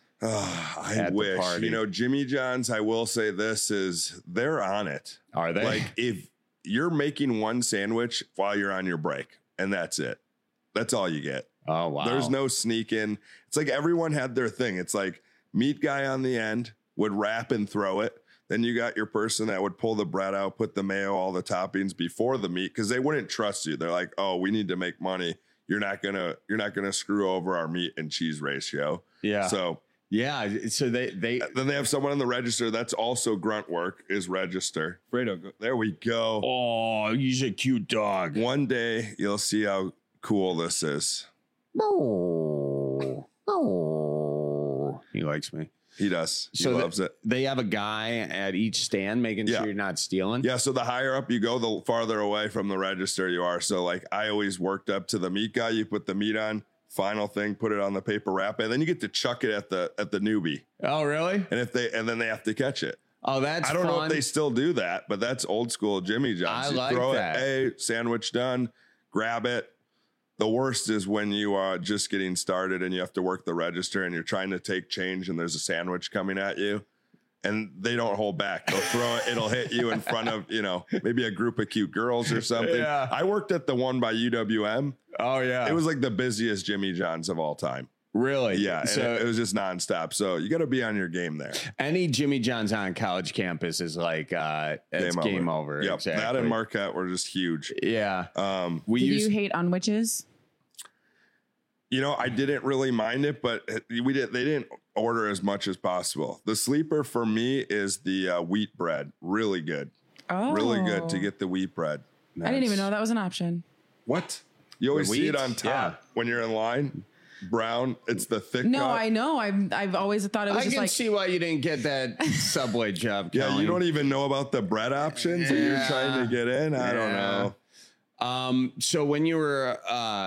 I wish. You know, Jimmy John's, I will say this is, they're on it. Are they? Like, if you're making one sandwich while you're on your break, and that's it. That's all you get. Oh, wow. There's no sneaking. It's like everyone had their thing. It's like meat guy on the end would wrap and throw it. Then you got your person that would pull the bread out, put the mayo, all the toppings before the meat, because they wouldn't trust you. They're like, "Oh, we need to make money. You're not gonna screw over our meat and cheese ratio." Yeah. So So they then they have someone on the register. That's also grunt work. Is register. Fredo, there we go. Oh, he's a cute dog. One day you'll see how cool this is. Oh, he likes me. He does. He So loves it. They have a guy at each stand making sure you're not stealing. Yeah, so the higher up you go, the farther away from the register you are. So like I always worked up to the meat guy. You put the meat on, final thing, put it on the paper wrap, and then you get to chuck it at the newbie. Oh, really? And then they have to catch it. Oh, that's I don't know fun. if they still do that, but that's old school Jimmy John's. I You like throw that. it, hey, sandwich done, grab it. The worst is when you are just getting started and you have to work the register and you're trying to take change and there's a sandwich coming at you and they don't hold back. They'll throw it. It'll hit you in front of, maybe a group of cute girls or something. Yeah. I worked at the one by UWM. Oh, yeah. It was like the busiest Jimmy John's of all time. Really? Yeah. And So it was just nonstop. So you got to be on your game there. any Jimmy John's on college campus is like it's game over. Yep. Exactly. That and Marquette were just huge. Yeah. Do you hate on witches? I didn't really mind it, but they didn't order as much as possible. The sleeper for me is the wheat bread. Really good. Oh. Really good to get the wheat bread. I didn't even know that was an option. What? You always see it wheat? on top when you're in line. Brown. It's the thick No, cut. I know. I've always thought it was I just can like see why you didn't get that Subway job, Yeah, Kelly. you don't even know about the bread options and you're trying to get in. I don't know. So when you were,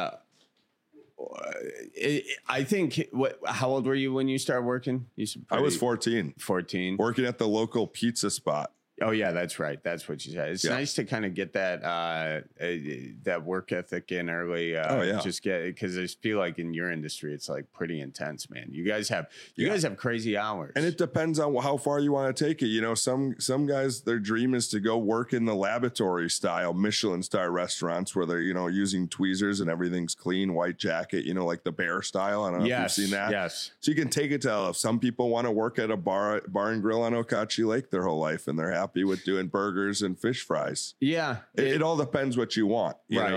I think, how old were you when you started working? I was 14. 14. Working at the local pizza spot. Oh yeah, that's right. That's what you said. It's nice to kind of get that that work ethic in early. Just get, because I feel like in your industry it's like pretty intense, man. You guys have crazy hours, and it depends on how far you want to take it. Some guys, their dream is to go work in the laboratory style Michelin star restaurants where they're using tweezers and everything's clean, white jacket, like the Bear style. I don't know if you've seen that. Yes. So you can take it to some people want to work at a bar and grill on Okauchee Lake their whole life, and they're happy with doing burgers and fish fries. Yeah. It all depends what you want. You Right. know?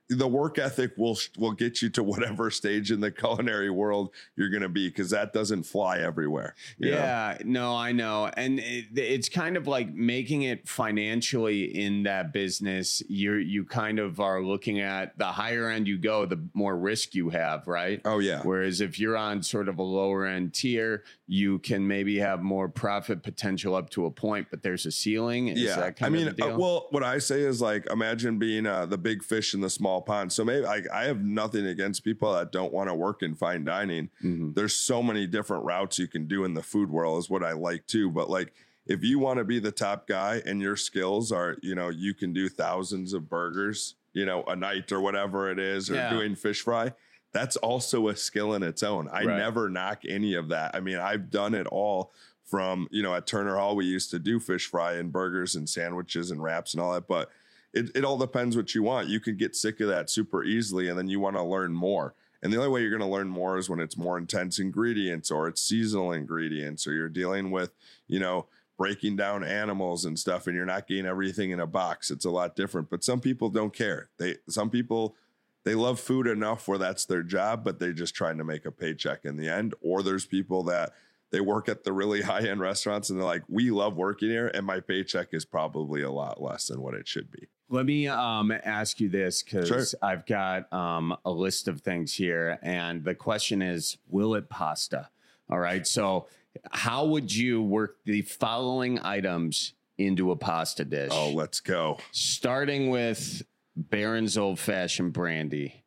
the work ethic will get you to whatever stage in the culinary world you're going to be, because that doesn't fly everywhere. Yeah, no, I know. And it's kind of like making it financially in that business. You kind of are looking at the higher end you go, the more risk you have, right? Oh, yeah. Whereas if you're on sort of a lower end tier, you can maybe have more profit potential up to a point, but there's a ceiling. Is that kind of the deal? Well, what I say is, like, imagine being the big fish in the small pond. So maybe I have nothing against people that don't want to work in fine dining. Mm-hmm. There's so many different routes you can do in the food world is what I like too. But like, if you want to be the top guy and your skills are, you can do thousands of burgers, a night or whatever it is, or doing fish fry, that's also a skill in its own. I never knock any of that. I mean, I've done it all from, at Turner Hall, we used to do fish fry and burgers and sandwiches and wraps and all that, but it all depends what you want. You can get sick of that super easily, and then you want to learn more. And the only way you're going to learn more is when it's more intense ingredients, or it's seasonal ingredients, or you're dealing with, breaking down animals and stuff, and you're not getting everything in a box. It's a lot different. But some people don't care. Some people love food enough where that's their job, but they're just trying to make a paycheck in the end. Or there's people that they work at the really high-end restaurants, and they're like, we love working here, and my paycheck is probably a lot less than what it should be. Let me ask you this, because Sure. I've got a list of things here. And the question is, will it pasta? All right. So how would you work the following items into a pasta dish? Oh, let's go. Starting with Barron's Old Fashioned Brandy.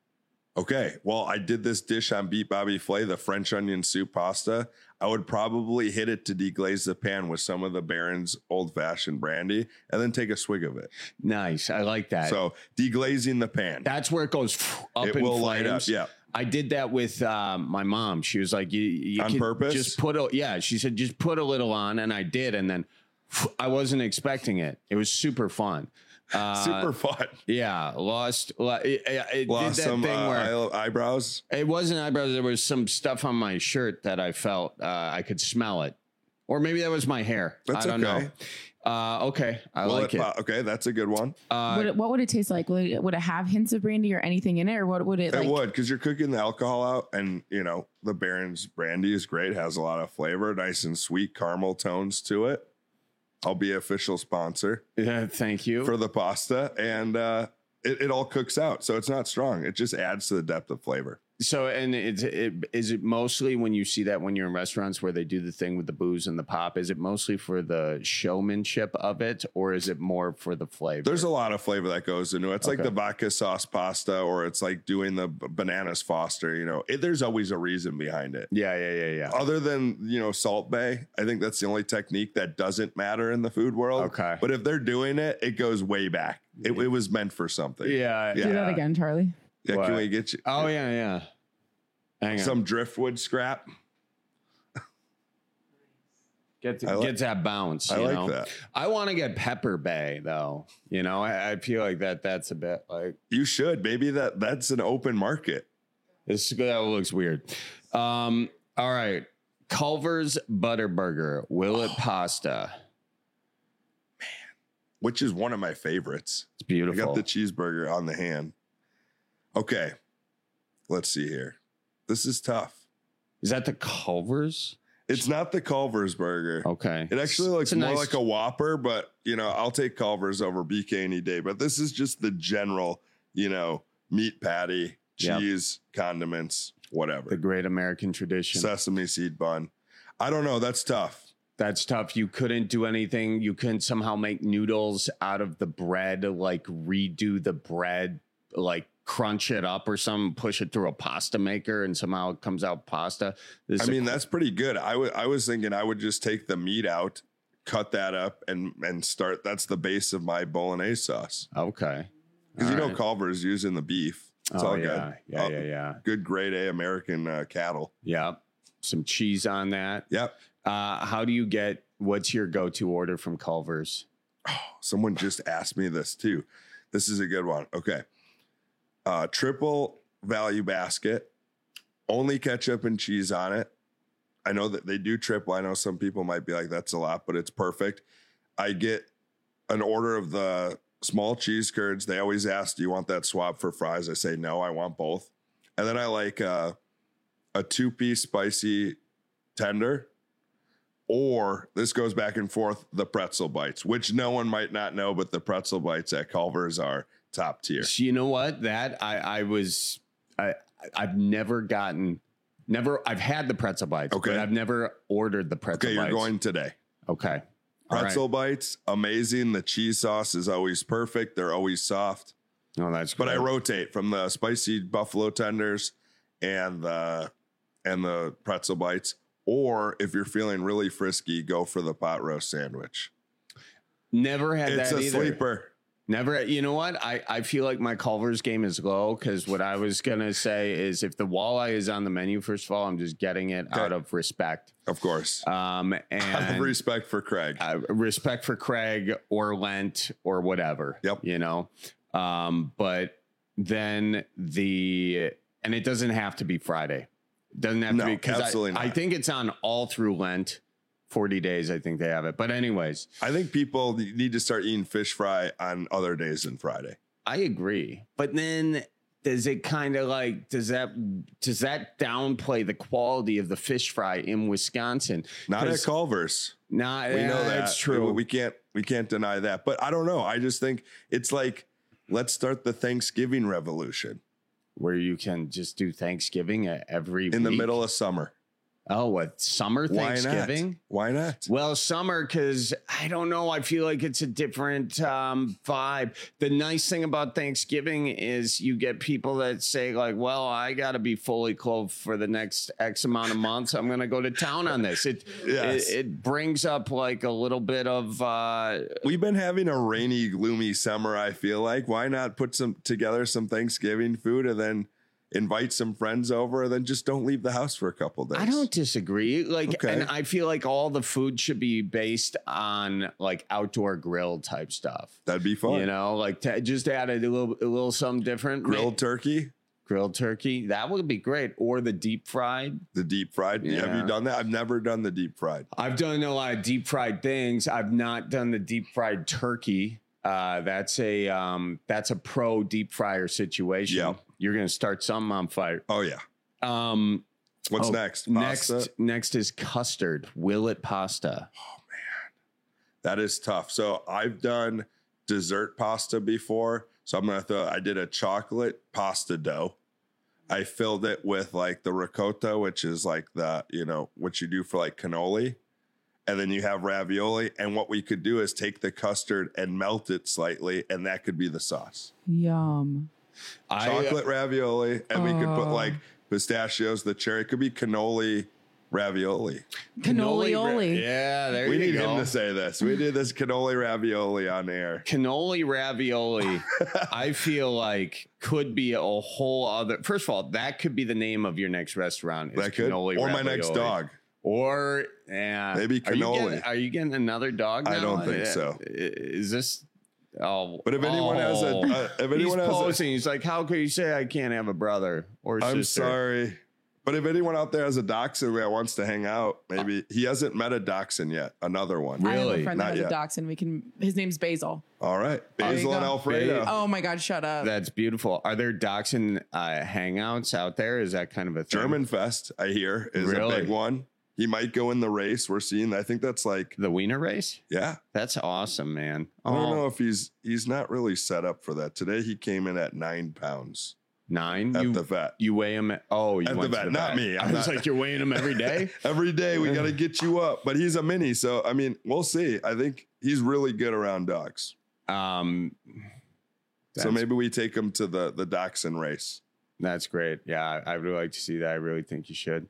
Okay, well, I did this dish on Beat Bobby Flay, the French onion soup pasta. I would probably hit it to deglaze the pan with some of the Barron's Old Fashioned Brandy, and then take a swig of it. Nice. I like that. So deglazing the pan. That's where it goes up It in will flames. light up, yeah. I did that with my mom. She was like, you On can purpose? just put she said, just put a little on. And I did. And then I wasn't expecting it. It was super fun. Super fun. Yeah. Lost did that some thing where eyebrows. it wasn't eyebrows. There was some stuff on my shirt that I felt I could smell it. Or maybe that was my hair. That's I don't okay. know. Okay. I like it. Okay, that's a good one. What would it taste like? Would it have hints of brandy or anything in it, or what would it? It would, because you're cooking the alcohol out, and the Barron's Brandy is great, has a lot of flavor, nice and sweet caramel tones to it. I'll be official sponsor. Yeah, thank you for the pasta, and it all cooks out, so it's not strong. It just adds to the depth of flavor. So, and is it mostly when you see that when you're in restaurants where they do the thing with the booze and the pop, is it mostly for the showmanship of it, or is it more for the flavor? There's a lot of flavor that goes into it. It's like the vodka sauce pasta, or it's like doing the bananas Foster. There's always a reason behind it. Yeah. Other than, Salt Bae, I think that's the only technique that doesn't matter in the food world. Okay. But if they're doing it, it goes way back. It was meant for something. Yeah. Do that again, Charlie. Yeah, What? can we get you? Oh, yeah. Hang on. Some driftwood scrap. Get that bounce. I you like know? that. I want to get Pepper Bay though. I feel like that's a bit like You should. Maybe that's an open market. that looks weird. All right. Culver's Butterburger. Will it pasta? Which is one of my favorites. It's beautiful. I got the cheeseburger on the hand. Okay. Let's see here. This is tough. Is that the Culver's? It's not the Culver's burger. Okay. It actually looks It's a more nice- like a Whopper, but I'll take Culver's over BK any day. But this is just the general, meat patty, Yep. cheese, condiments, whatever. The great American tradition. Sesame seed bun. I don't know. That's tough. That's tough. You couldn't do anything. You couldn't somehow make noodles out of the bread, like redo the bread, like crunch it up or something, push it through a pasta maker, and somehow it comes out pasta. That's pretty good. I was thinking I would just take the meat out, cut that up, and start. That's the base of my bolognese sauce. Okay. Because All right. Culver's using the beef. It's all yeah. good. Yeah. Good grade A American cattle. Yep. Some cheese on that. Yep. How do you what's your go-to order from Culver's? Someone just asked me this too. This is a good one. Okay. Triple value basket, only ketchup and cheese on it. I know that they do triple. I know some people might be like, that's a lot, but it's perfect. I get an order of the small cheese curds. They always ask, do you want that swap for fries? I say, no, I want both. And then I like a 2-piece spicy tender, or this goes back and forth, the pretzel bites, which no one might not know, but the pretzel bites at Culver's are top tier. You know what? That I've never gotten, I've had the pretzel bites, but I've never ordered the pretzel bites. Okay, you're going today. Okay. Pretzel bites, amazing. The cheese sauce is always perfect. They're always soft. Oh, that's great. But I great. rotate from the spicy buffalo tenders and the pretzel bites. Or if you're feeling really frisky, go for the pot roast sandwich. Never had it's that a either. sleeper. Never. You know what? I feel like my Culver's game is low, because what I was going to say is if the walleye is on the menu, first of all, I'm just getting it out of respect. Of course. And respect for Craig. Respect for Craig or Lent or whatever. Yep. You know? But then and it doesn't have to be Friday. It doesn't have to be, because absolutely not. I think it's on all through Lent. 40 days, I think they have it. But anyways, I think people need to start eating fish fry on other days than Friday. I agree. But then does it kind of like, does that downplay the quality of the fish fry in Wisconsin? Not at Culver's. We know that's true. We can't deny that. But I don't know. I just think it's like, let's start the Thanksgiving revolution, where you can just do Thanksgiving every in the middle of summer. Oh, what, summer Thanksgiving? Why not? Well, summer, because I don't know. I feel like it's a different vibe. The nice thing about Thanksgiving is you get people that say like, well, I got to be fully clothed for the next X amount of months. I'm going to go to town on this. It brings up like a little bit of... We've been having a rainy, gloomy summer, I feel like. Why not put together some Thanksgiving food and then invite some friends over, and then just don't leave the house for a couple days? I don't disagree. And I feel like all the food should be based on like outdoor grill type stuff. That'd be fun. You know, like just add a little something different. Grilled turkey. That would be great. Or the deep fried. Yeah. Have you done that? I've never done the deep fried. I've done a lot of deep fried things. I've not done the deep fried turkey. That's a pro deep fryer situation. Yeah. You're going to start something on fire. Oh yeah. What's next? Pasta? Next is custard. Willet pasta. Oh man, that is tough. So I've done dessert pasta before. So I did a chocolate pasta dough. I filled it with like the ricotta, which is like what you do for like cannoli. And then you have ravioli. And what we could do is take the custard and melt it slightly, and that could be the sauce. Yum. Chocolate ravioli, and we could put like pistachios, the cherry. It could be cannoli ravioli. Cannoli-oli. Yeah, there you go. We need him to say this. We did this cannoli ravioli on air. Cannoli ravioli, I feel like could be a whole other. First of all, that could be the name of your next restaurant. That could, or ravioli. My next dog. Or maybe cannoli. Are you getting another dog now? I don't think so. Is this? Oh, but if anyone has posing, he's like, how could you say I can't have a brother or sister? I'm sorry. But if anyone out there has a dachshund that wants to hang out, maybe he hasn't met a dachshund yet. Another one. Really? I have a friend that has a dachshund. His name's Basil. All right. Basil and Alfredo. Oh my God, shut up. That's beautiful. Are there dachshund hangouts out there? Is that kind of a thing? German Fest, I hear, is a big one. He might go in the race. We're seeing, I think that's like the wiener race. Yeah. That's awesome, man. I don't know if he's not really set up for that. Today he came in at 9 pounds. 9 at the vet. You weigh him at the vet, not me. I was like, you're weighing him every day. Every day we got to get you up, but he's a mini, so I mean, we'll see. I think he's really good around dogs. So maybe we take him to the dachshund race. That's great. Yeah, I really like to see that. I really think you should.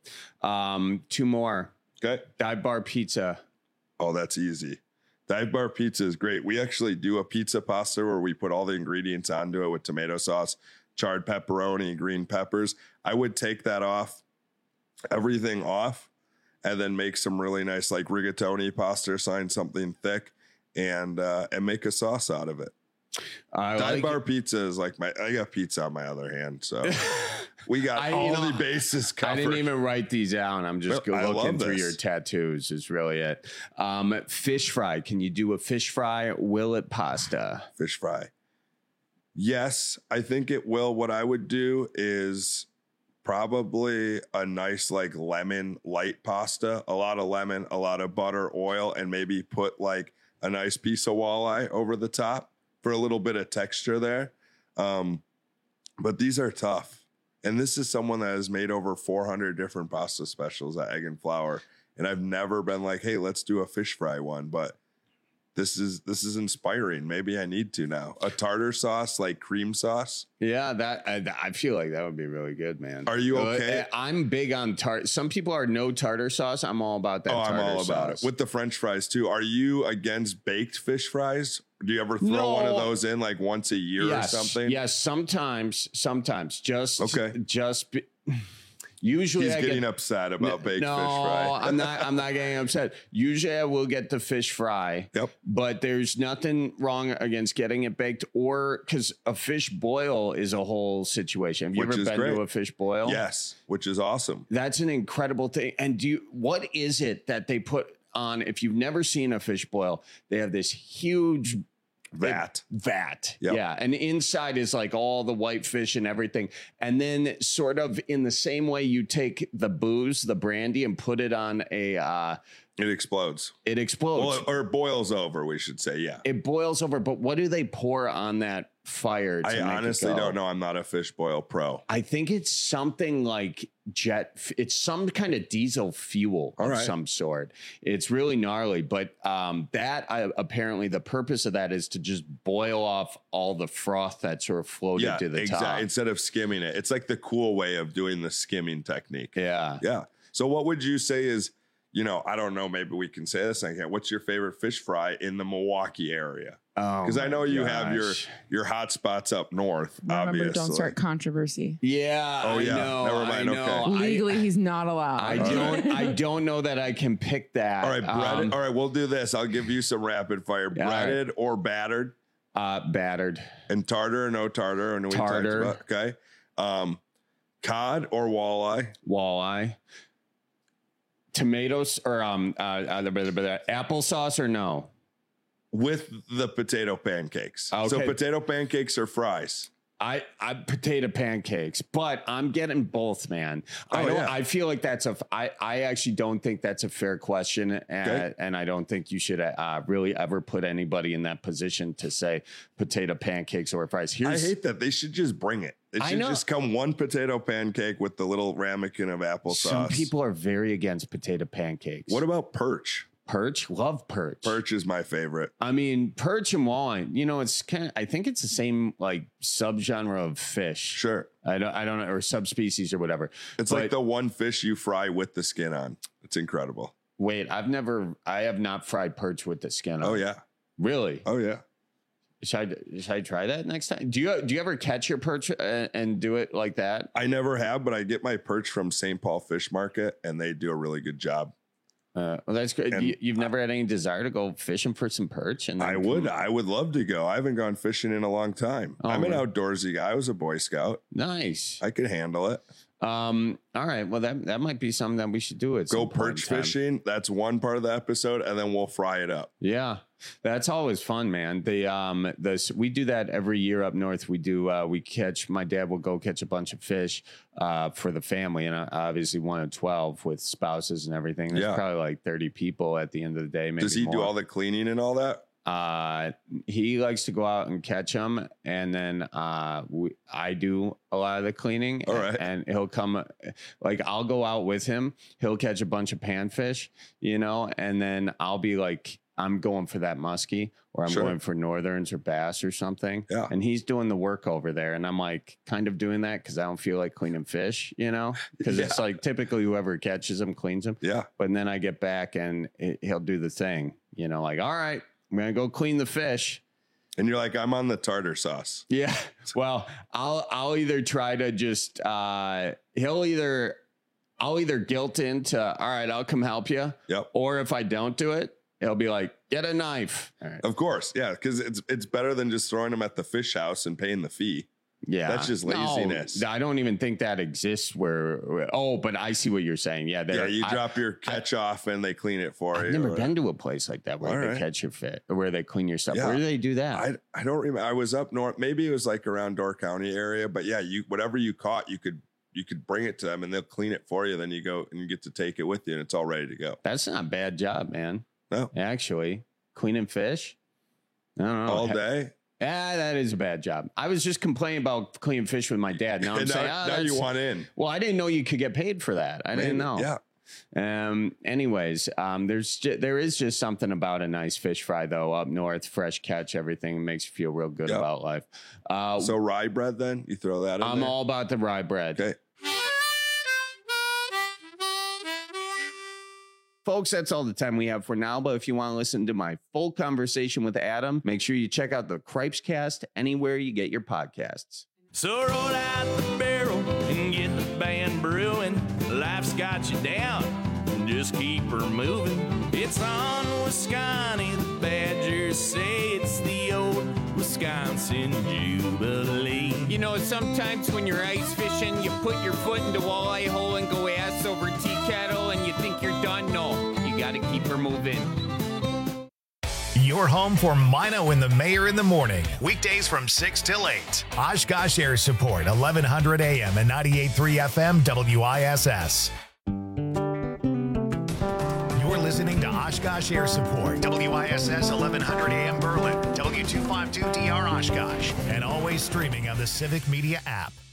2 more. Okay. Dive Bar Pizza. Oh, that's easy. Dive Bar Pizza is great. We actually do a pizza pasta where we put all the ingredients onto it with tomato sauce, charred pepperoni, green peppers. I would take that off, everything off, and then make some really nice like rigatoni pasta or something thick and make a sauce out of it. Dive Bar Pizza is like I got pizza on my other hand, so we got all the bases covered. I didn't even write these down. I'm just looking through your tattoos is really it. Fish fry. Can you do a fish fry? Will it pasta? Fish fry. Yes, I think it will. What I would do is probably a nice like lemon light pasta, a lot of lemon, a lot of butter, oil, and maybe put like a nice piece of walleye over the top for a little bit of texture there. But these are tough. And this is someone that has made over 400 different pasta specials at Egg and Flour. And I've never been like, hey, let's do a fish fry one. But this is inspiring. Maybe I need to now. A tartar sauce, like cream sauce. Yeah, that I feel like that would be really good, man. Are you okay? I'm big on tartar. Some people are no tartar sauce. I'm all about that. I'm all about it. With the French fries too. Are you against baked fish fries? Do you ever throw one of those in like once a year or something? Yes, sometimes. Usually he's getting upset about baked fish fry. I'm not getting upset. Usually I will get the fish fry. Yep. But there's nothing wrong against getting it baked, or because a fish boil is a whole situation. Have you ever been to a fish boil? Yes, which is awesome. That's an incredible thing. And what is it that they put on? If you've never seen a fish boil, they have this huge vat. Yep. Yeah. And inside is like all the white fish and everything. And then sort of in the same way you take the booze, the brandy, and put it on a it explodes. It explodes. Well, or it boils over, we should say. Yeah. It boils over. But what do they pour on that fire? I honestly don't know. I'm not a fish boil pro. I think it's something like it's some kind of diesel fuel of some sort. It's really gnarly, but apparently the purpose of that is to just boil off all the froth that sort of floated to the top. Instead of skimming it. It's like the cool way of doing the skimming technique. Yeah. Yeah. So what would you say is, I don't know, maybe we can say this. What's your favorite fish fry in the Milwaukee area? Because I know you have your hot spots up north. Remember, obviously. don't start controversy. Yeah. Oh yeah. Never mind. Okay. Legally, he's not allowed. I don't know that I can pick that. All right, breaded. All right, we'll do this. I'll give you some rapid fire. Breaded or battered? Battered. And tartar or no tartar? Or no tartar. Okay. Cod or walleye? Walleye. Tomatoes or applesauce or no? With the potato pancakes. Okay. So potato pancakes or fries? I potato pancakes, but I'm getting both, man. I feel like I actually don't think that's a fair question. And I don't think you should really ever put anybody in that position to say potato pancakes or fries. I hate that. They should just bring it. It should just come one potato pancake with the little ramekin of applesauce. Some people are very against potato pancakes. What about perch? Perch? Love perch. Perch is my favorite. I mean, perch and walleye, it's I think it's the same like subgenre of fish. Sure. I don't know, or subspecies or whatever. It's like the one fish you fry with the skin on. It's incredible. Wait, I have not fried perch with the skin on. Oh yeah. Really? Oh yeah. Should I try that next time? Do you ever catch your perch and do it like that? I never have, but I get my perch from St. Paul Fish Market and they do a really good job. Well, that's great. You've never had any desire to go fishing for some perch? And I would love to go. I haven't gone fishing in a long time. I'm an outdoorsy guy. I was a Boy Scout. Nice. I could handle it. All right. Well, that might be something that we should do. Go perch fishing. That's one part of the episode, and then we'll fry it up. Yeah, that's always fun, man. We do that every year up north. We do. My dad will go catch a bunch of fish for the family, and obviously 1 of 12 with spouses and everything. There's probably like 30 people at the end of the day. Maybe Does he more. do all the cleaning and all that? He likes to go out and catch them, and then I do a lot of the cleaning. All right. And he'll come, like I'll go out with him. He'll catch a bunch of panfish, and then I'll be like, I'm going for that muskie, or I'm going for northerns or bass or something. Yeah. And he's doing the work over there, and I'm like kind of doing that because I don't feel like cleaning fish, because it's like typically whoever catches them cleans them. Yeah. But then I get back and he'll do the thing, like, all right, I'm going to go clean the fish. And you're like, I'm on the tartar sauce. Yeah. Well, I'll either try to just, I'll either guilt into, all right, I'll come help you. Yep. Or if I don't do it, He'll be like, get a knife. Right. Of course. Yeah. Because it's better than just throwing them at the fish house and paying the fee. Yeah. That's just laziness. No, I don't even think that exists but I see what you're saying. Yeah. You drop your catch off and they clean it for you. I've never been to a place like that where they catch your fish or where they clean your stuff. Yeah. Where do they do that? I don't remember. I was up north. Maybe it was like around Door County area, but yeah, whatever you caught, you could bring it to them and they'll clean it for you. Then you go and you get to take it with you and it's all ready to go. That's not a bad job, man. No, actually cleaning fish. I don't know. All day. Yeah, that is a bad job. I was just complaining about cleaning fish with my dad. Now I'm saying, now you want in. Well, I didn't know you could get paid for that. I didn't know. Yeah. Anyways, there is just something about a nice fish fry though up north, fresh catch, everything makes you feel real good about life. So rye bread, then you throw that in I'm all about the rye bread. Okay. Folks, that's all the time we have for now. But if you want to listen to my full conversation with Adam, make sure you check out the Cripes Cast anywhere you get your podcasts. So roll out the barrel and get the band brewing. Life's got you down, just keep her moving. It's on Wisconsin, the Badgers say it's the old Wisconsin Jubilee. You know, sometimes when you're ice fishing, you put your foot in the walleye hole and go ass over tea kettle and you think you're done. No, you got to keep her moving. Your home for Mino and the Mayor in the morning. Weekdays from 6 till 8. Oshkosh Air Support, 1100 AM and 98.3 FM WISS. You're listening to Oshkosh Air Support, WISS 1100 AM Berlin, W252DR Oshkosh, and always streaming on the Civic Media app.